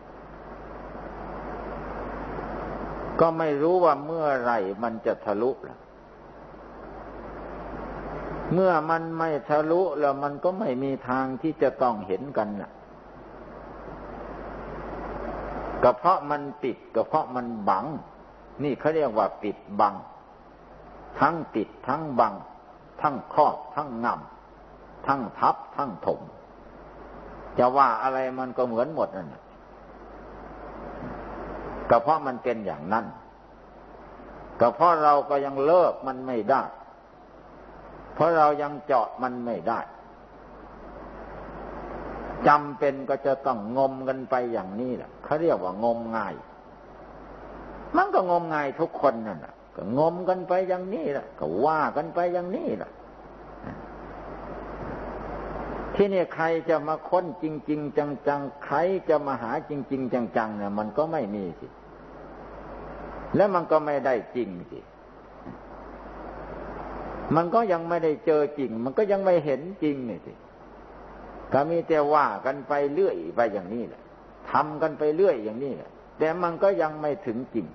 ก็ไม่รู้ว่าเมื่อไหร่มันจะทะลุล่ะเมื่อมันไม่ทะลุแล้วมันก็ไม่มีทางที่จะต้องเห็นกันน่ะก็เพราะมันปิดก็เพราะมันบังนี่เขาเรียกว่าปิดบังทั้งปิดทั้งบังทั้งครอบทั้งงำทั้งทับทั้งถมจะว่าอะไรมันก็เหมือนหมดนั่นน่ะก็เพราะมันเป็นอย่างนั้นก็เพราะเราก็ยังเลิกมันไม่ได้เพราะเรายังเจาะมันไม่ได้จำเป็นก็จะต้องงมกันไปอย่างนี้แหละเขาเรียกว่างมงายมันก็งมงายทุกคนนั่นแหละก็งมกันไปอย่างนี้แหละก็ว่ากันไปอย่างนี้แหละที่นี่ใครจะมาค้นจริงๆจังๆใครจะมาหาจริงๆจังๆเนี่ยมันก็ไม่มีสิแล้วมันก็ไม่ได้จริงสิมันก็ยังไม่ได้เจอจริงมันก็ยังไม่เห็นจริงนี่สิก็มีแต่ว่ากันไปเรื่อยไปอย่างนี้แหละทำกันไปเรื่อยอย่างนี้แหละแต่มันก็ยังไม่ถึงจริง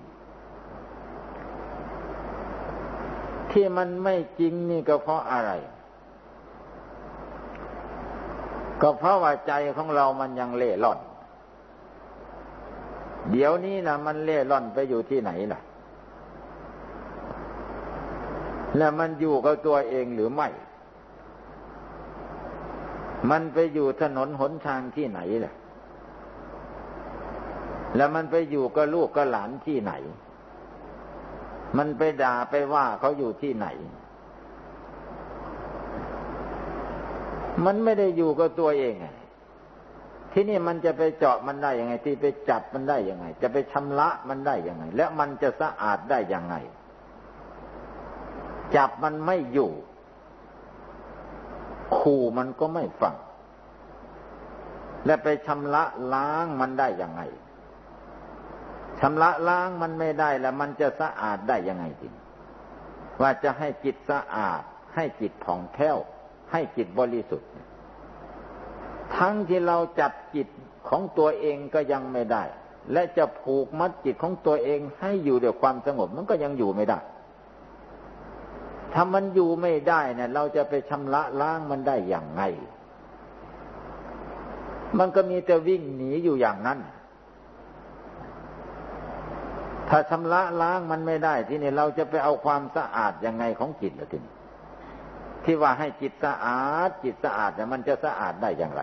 ที่มันไม่จริงนี่ก็เพราะอะไรก็เพราะว่าใจของเรามันยังเล่ร่อนเดี๋ยวนี้นะมันเล่ร่อนไปอยู่ที่ไหนล่ะแล้วมันอยู่กับตัวเองหรือไม่มันไปอยู่ถนนหนทางที่ไหนล่ะแล้วมันไปอยู่กับลูกกับหลานที่ไหนมันไปด่าไปว่าเขาอยู่ที่ไหนมันไม่ได้อยู่กับตัวเองที่นี่มันจะไปเจาะมันได้ยังไงที่ไปจับมันได้ยังไงจะไปชำระมันได้ยังไงและมันจะสะอาดได้ยังไงจับมันไม่อยู่ขู่มันก็ไม่ฟังและไปชำระล้างมันได้ยังไงชำระล้างมันไม่ได้แล้วมันจะสะอาดได้ยังไงจริงว่าจะให้จิตสะอาดให้จิตผ่องแผ้วให้จิตบริสุทธิ์ทั้งที่เราจับจิตของตัวเองก็ยังไม่ได้และจะผูกมัดจิตของตัวเองให้อยู่ด้วยความสงบมันก็ยังอยู่ไม่ได้ถ้ามันอยู่ไม่ได้เนี่ยเราจะไปชำระล้างมันได้อย่างไงมันก็มีแต่วิ่งหนีอยู่อย่างนั้นถ้าชำระล้างมันไม่ได้ที่นี่เราจะไปเอาความสะอาดยังไงของจิตล่ะทีนี้ที่ว่าให้จิตสะอาดจิตสะอาดเนี่ยมันจะสะอาดได้อย่างไร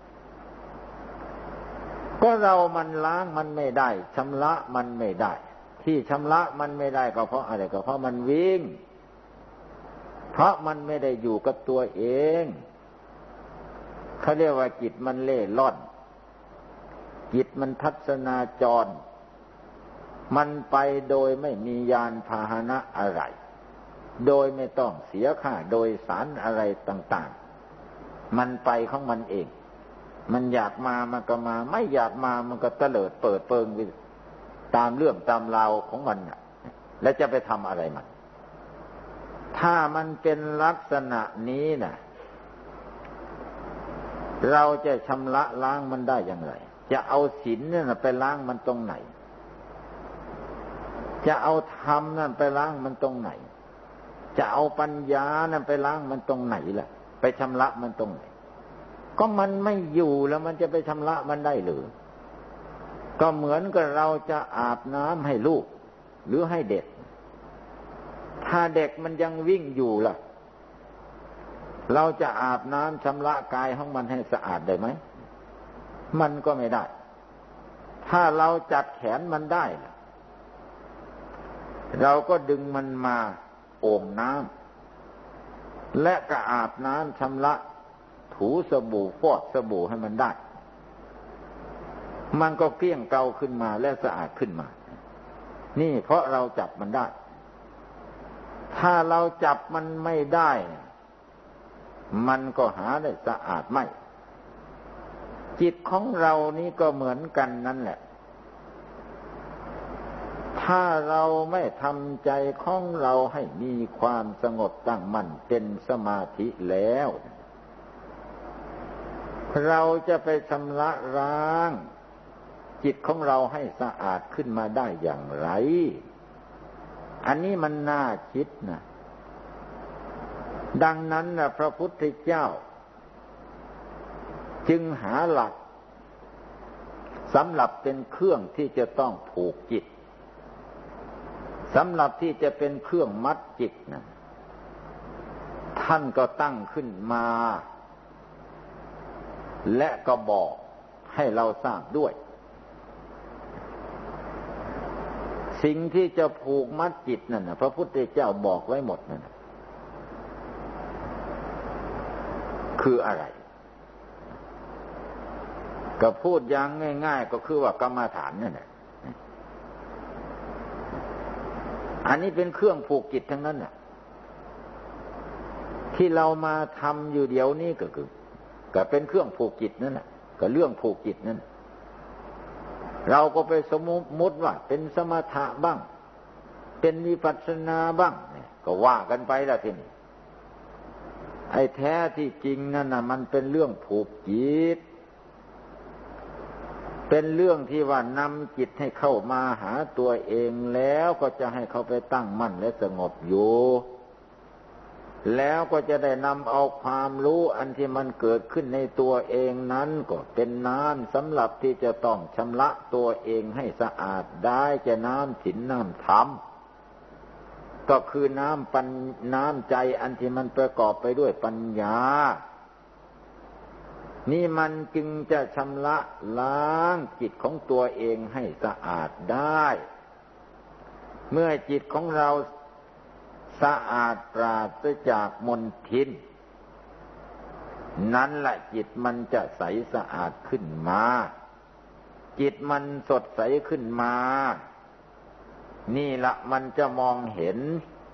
ก็เรามันล้างมันไม่ได้ชำระมันไม่ได้ที่ชำระมันไม่ได้ก็เพราะอะไรก็เพราะมันวิ่งเพราะมันไม่ได้อยู่กับตัวเองเขาเรียกว่าจิตมันเล่ร่อนจิตมันทัศนาจรมันไปโดยไม่มียานพาหนะอะไรโดยไม่ต้องเสียค่าโดยสารอะไรต่างๆมันไปของมันเองมันอยากมามันก็มาไม่อยากมามันก็เตลิดเปิดเปิงไปตามเรื่องตามราวของมันแล้วจะไปทำอะไรมันถ้ามันเป็นลักษณะนี้น่ะเราจะชำระล้างมันได้อย่างไรจะเอาศีลเนี่ยไปล้างมันตรงไหนจะเอาธรรมนั่นไปล้างมันตรงไหนจะเอาปัญญานั่นไปล้างมันตรงไหนล่ะไปชำระมันตรงไหนก็มันไม่อยู่แล้วมันจะไปชำระมันได้หรือก็เหมือนกับเราจะอาบน้ำให้ลูกหรือให้เด็กถ้าเด็กมันยังวิ่งอยู่ล่ะเราจะอาบน้ำชำระกายของมันให้สะอาดได้ไหมมันก็ไม่ได้ถ้าเราจับแขนมันได้เราก็ดึงมันมาโอ่งน้ำและก็อาบน้ำชำระถูสบู่ฟอกสบู่ให้มันได้มันก็เกลี้ยงเกลาขึ้นมาและสะอาดขึ้นมานี่เพราะเราจับมันได้ถ้าเราจับมันไม่ได้มันก็หาได้สะอาดไม่จิตของเรานี่ก็เหมือนกันนั่นแหละถ้าเราไม่ทำใจของเราให้มีความสงบตั้งมั่นเป็นสมาธิแล้วเราจะไปชำระล้างจิตของเราให้สะอาดขึ้นมาได้อย่างไรอันนี้มันน่าคิดนะดังนั้นนะพระพุทธเจ้าจึงหาหลักสำหรับเป็นเครื่องที่จะต้องผูกจิตสำหรับที่จะเป็นเครื่องมัดจิตนะท่านก็ตั้งขึ้นมาและก็บอกให้เราทราบด้วยสิ่งที่จะผูกมัดจิตนั่นนะพระพุทธเจ้าบอกไว้หมดนั่นนะคืออะไรก็พูดอย่างง่ายๆก็คือว่ากรรมฐานนั่นแหละอันนี้เป็นเครื่องผูกจิตทั้งนั้นน่ะที่เรามาทำอยู่เดี๋ยวนี้ก็เป็นเครื่องผูกจิตนั่นแหละก็เรื่องผูกจิตนั่นเราก็ไปสมมุติว่าเป็นสมถะบ้างเป็นวิปัสสนาบ้างก็ว่ากันไปแล้วทีนี้ไอ้แท้ที่จริงนั่นน่ะมันเป็นเรื่องผูกจิตเป็นเรื่องที่ว่านำจิตให้เข้ามาหาตัวเองแล้วก็จะให้เขาไปตั้งมั่นและสงบอยู่แล้วก็จะได้นำเอาความรู้อันที่มันเกิดขึ้นในตัวเองนั้นก็เป็นน้ำสำหรับที่จะต้องชำระตัวเองให้สะอาดได้จะน้ำศีลน้ำธรรมก็คือน้ำใจอันที่มันประกอบไปด้วยปัญญานี่มันจึงจะชำระล้างจิตของตัวเองให้สะอาดได้เมื่อจิตของเราสะอาดปราศจากมลทินนั้นแหละจิตมันจะใสสะอาดขึ้นมาจิตมันสดใสขึ้นมานี่ละมันจะมองเห็น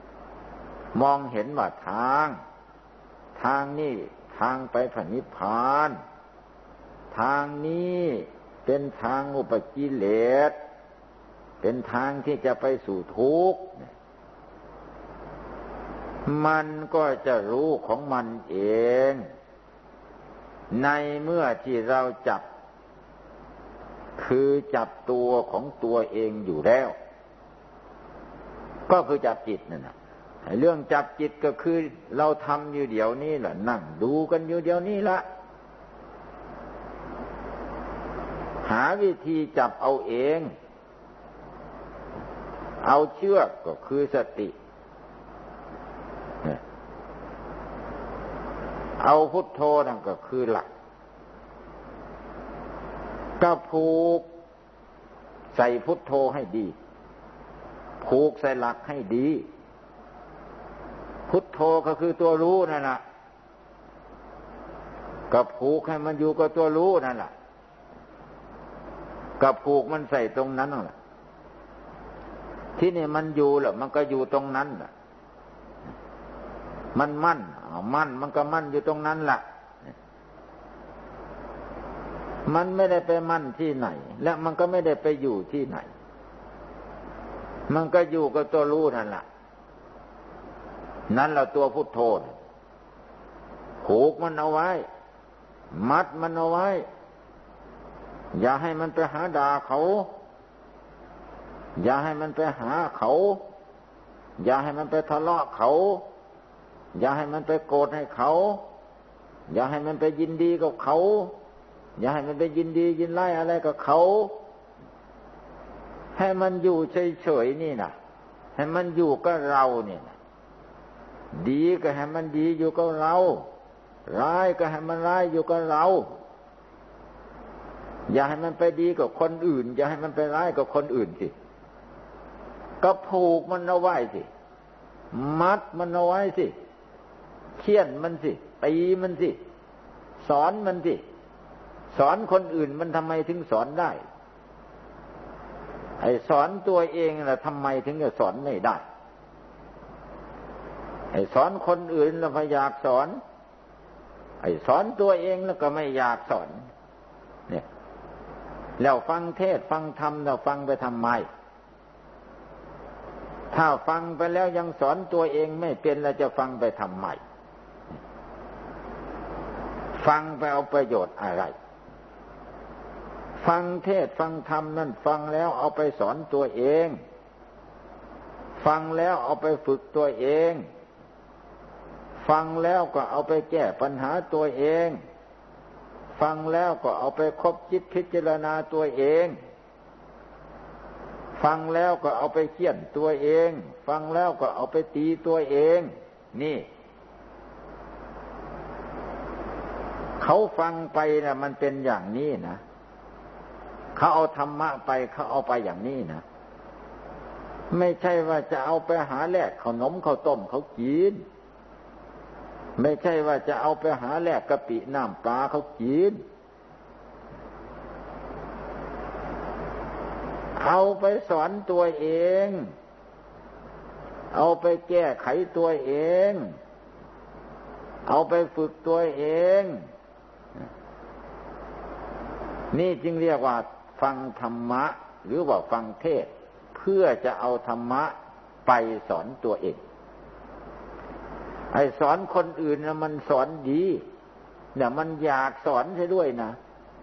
ว่าทางนี้ทางไปพระนิพพานทางนี้เป็นทางอุปกิเลสเป็นทางที่จะไปสู่ทุกข์มันก็จะรู้ของมันเองในเมื่อที่เราจับตัวของตัวเองอยู่แล้วก็คือจับจิตนั่นน่ะเรื่องจับจิตก็คือเราทำอยู่เดี๋ยวนี้แหละนั่งดูกันอยู่เดี๋ยวนี้ละหาวิธีจับเอาเองเอาเชือกก็คือสติเอาพุทโธนั่นก็คือหลักก็ผูกใส่พุทโธให้ดีผูกใส่หลักให้ดีพุทโธก็คือตัวรู้นั่นแหละก็ผูกให้มันอยู่กับตัวรู้นั่นแหละก็ผูกมันใส่ตรงนั้นนั่นแหละที่นี่มันอยู่แหละมันก็อยู่ตรงนั้นแหละมันมั่นมันก็มั่นอยู่ตรงนั้นแหละมันไม่ได้ไปมั่นที่ไหนและมันก็ไม่ได้ไปอยู่ที่ไหนมันก็อยู่กับตัวรู้นั่นแหละนั่นแหละตัวพุทโธผูกมันเอาไว้มัดมันเอาไว้อย่าให้มันไปหาด่าเขาอย่าให้มันไปหาเขาอย่าให้มันไปทะเลาะเขาอย่าให้มันไปโกรธให้เขาอย่าให้มันไปยินดีกับเขาอย่าให้มันไปยินดียินไล่อะไรกับเขาให้มันอยู่เฉยๆนี่นะให้มันอยู่กับเราเนี่ยดีก็ให้มันดีอยู่กับเราร้ายก็ให้มันร้ายอยู่กับเราอย่าให้มันไปดีกับคนอื่นอย่าให้มันไปร้ายกับคนอื่นสิก็ผูกมันเอาไว้สิมัดมันเอาไว้สิเคี่ยนมันสิตีมันสิสอนมันสิสอนคนอื่นมันทำไมถึงสอนได้ไอ้สอนตัวเองล่ะทำไมถึงจะสอนไม่ได้ไอ้สอนคนอื่นแล้วพยายามสอนไอ้สอนตัวเองแล้วก็ไม่อยากสอนเนี่ยแล้วฟังเทศฟังธรรมแล้วฟังไปทำไมถ้าฟังไปแล้วยังสอนตัวเองไม่เป็นแล้วจะฟังไปทำไมฟังไปเอาประโยชน์อะไรฟังเทศฟังธรรมนั่นฟังแล้วเอาไปสอนตัวเองฟังแล้วเอาไปฝึกตัวเองฟังแล้วก็เอาไปแก้ปัญหาตัวเองฟังแล้วก็เอาไปคบคิดพิจารณาตัวเองฟังแล้วก็เอาไปเคี่ยนตัวเองฟังแล้วก็เอาไปตีตัวเองนี่เขาฟังไปนะมันเป็นอย่างนี้นะเขาเอาธรรมะไปเขาเอาไปอย่างนี้นะไม่ใช่ว่าจะเอาไปหาแลกขนมข้าวต้มเขากินไม่ใช่ว่าจะเอาไปหาแลกกะปิน้ำปลาเขากินเอาไปสอนตัวเองเอาไปแก้ไขตัวเองเอาไปฝึกตัวเองนี่จึงเรียกว่าฟังธรรมะหรือว่าฟังเทศเพื่อจะเอาธรรมะไปสอนตัวเองไอ้สอนคนอื่นนะมันสอนดีเนี่ยมันอยากสอนใช่ด้วยนะ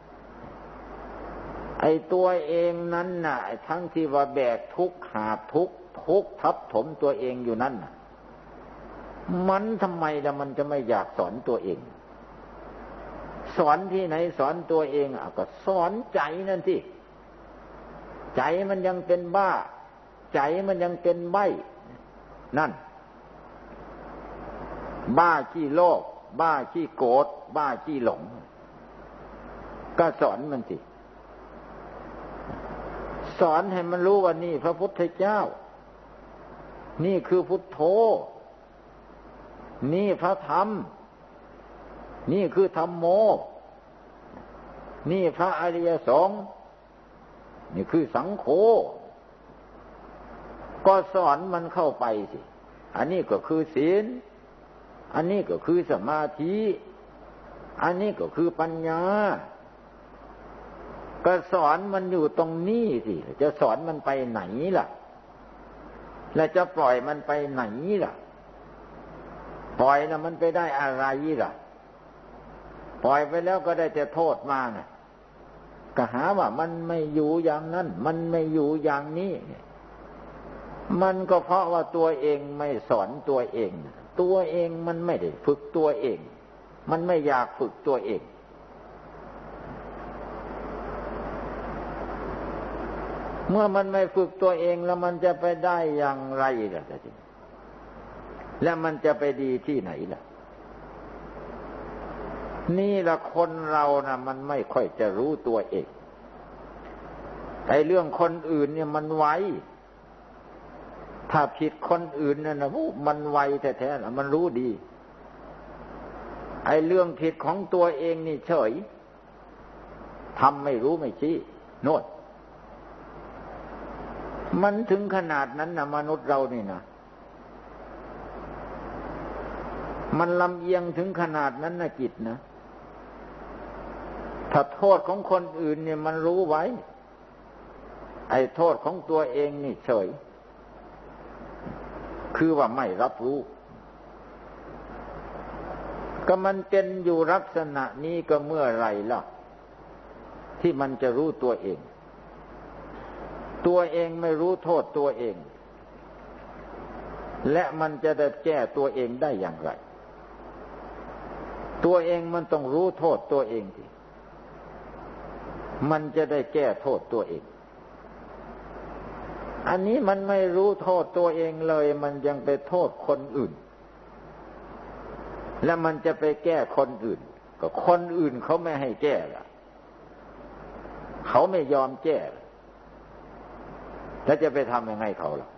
ไอ้ตัวเองนั้นน่ะทั้งที่ว่าแบกทุกข์หาบทุกข์ทับถมตัวเองอยู่นั่นน่ะมันทำไมล่ะมันจะไม่อยากสอนตัวเองสอนที่ไหนสอนตัวเองก็สอนใจนั่นที่ใจมันยังเป็นบ้าใจมันยังเป็นใบ้นั่นบ้าขี้โลภบ้าขี้โกรธบ้าขี้หลงก็สอนมันสิสอนให้มันรู้ว่านี่พระพุทธเจ้านี่คือพุทโธนี่พระธรรมนี่คือธัมโมนี่พระอริยสงฆ์นี่คือสังโฆก็สอนมันเข้าไปสิอันนี้ก็คือศีลอันนี้ก็คือสมาธิอันนี้ก็คือปัญญาก็สอนมันอยู่ตรงนี้สิจะสอนมันไปไหนล่ะแล้วจะปล่อยมันไปไหนล่ะปล่อยนะมันไปได้อะไรล่ะปล่อยไปแล้วก็ได้แต่โทษมาน่ะก็หาว่ามันไม่อยู่อย่างนั้นมันไม่อยู่อย่างนี้มันก็เพราะว่าตัวเองไม่สอนตัวเองตัวเองมันไม่ได้ฝึกตัวเองมันไม่อยากฝึกตัวเองเมื่อมันไม่ฝึกตัวเองแล้วมันจะไปได้อย่างไรล่ะทีนี้แล้วมันจะไปดีที่ไหนล่ะนี่ละคนเรานะมันไม่ค่อยจะรู้ตัวเองไอ้เรื่องคนอื่นเนี่ยมันไวถ้าผิดคนอื่นนั่นนะมันไวแท้ๆนะมันรู้ดีไอ้เรื่องผิดของตัวเองนี่เฉยทำไม่รู้ไม่ชี้โน่นมันถึงขนาดนั้นนะมนุษย์เรานี่นะมันลำเอียงถึงขนาดนั้นนะจิตนะถ้าโทษของคนอื่นเนี่ยมันรู้ไว้ไอ้โทษของตัวเองนี่เฉยคือว่าไม่รับรู้ก็มันเป็นอยู่ลักษณะนี้ก็เมื่อไรล่ะที่มันจะรู้ตัวเองตัวเองไม่รู้โทษตัวเองและมันจะได้แก้ตัวเองได้อย่างไรตัวเองมันต้องรู้โทษตัวเองสิมันจะได้แก้โทษตัวเองอันนี้มันไม่รู้โทษตัวเองเลยมันยังไปโทษคนอื่นแล้วมันจะไปแก้คนอื่นก็คนอื่นเขาไม่ให้แก้ล่ะเขาไม่ยอมแก้แล้วจะไปทำยังไงเขาล่ะ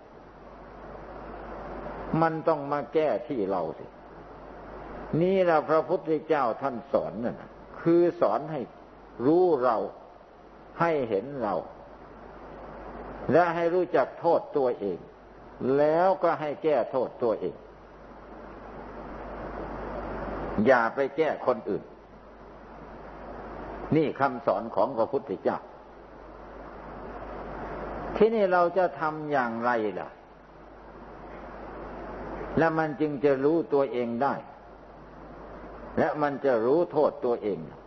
มันต้องมาแก้ที่เราสินี่แหละพระพุทธเจ้าท่านสอนนั่นคือสอนให้รู้เราให้เห็นเราและให้รู้จักโทษตัวเองแล้วก็ให้แก้โทษตัวเองอย่าไปแก้คนอื่นนี่คำสอนของพระพุทธเจ้าที่นี่เราจะทำอย่างไรล่ะและมันจึงจะรู้ตัวเองได้และมันจะรู้โทษตัวเอง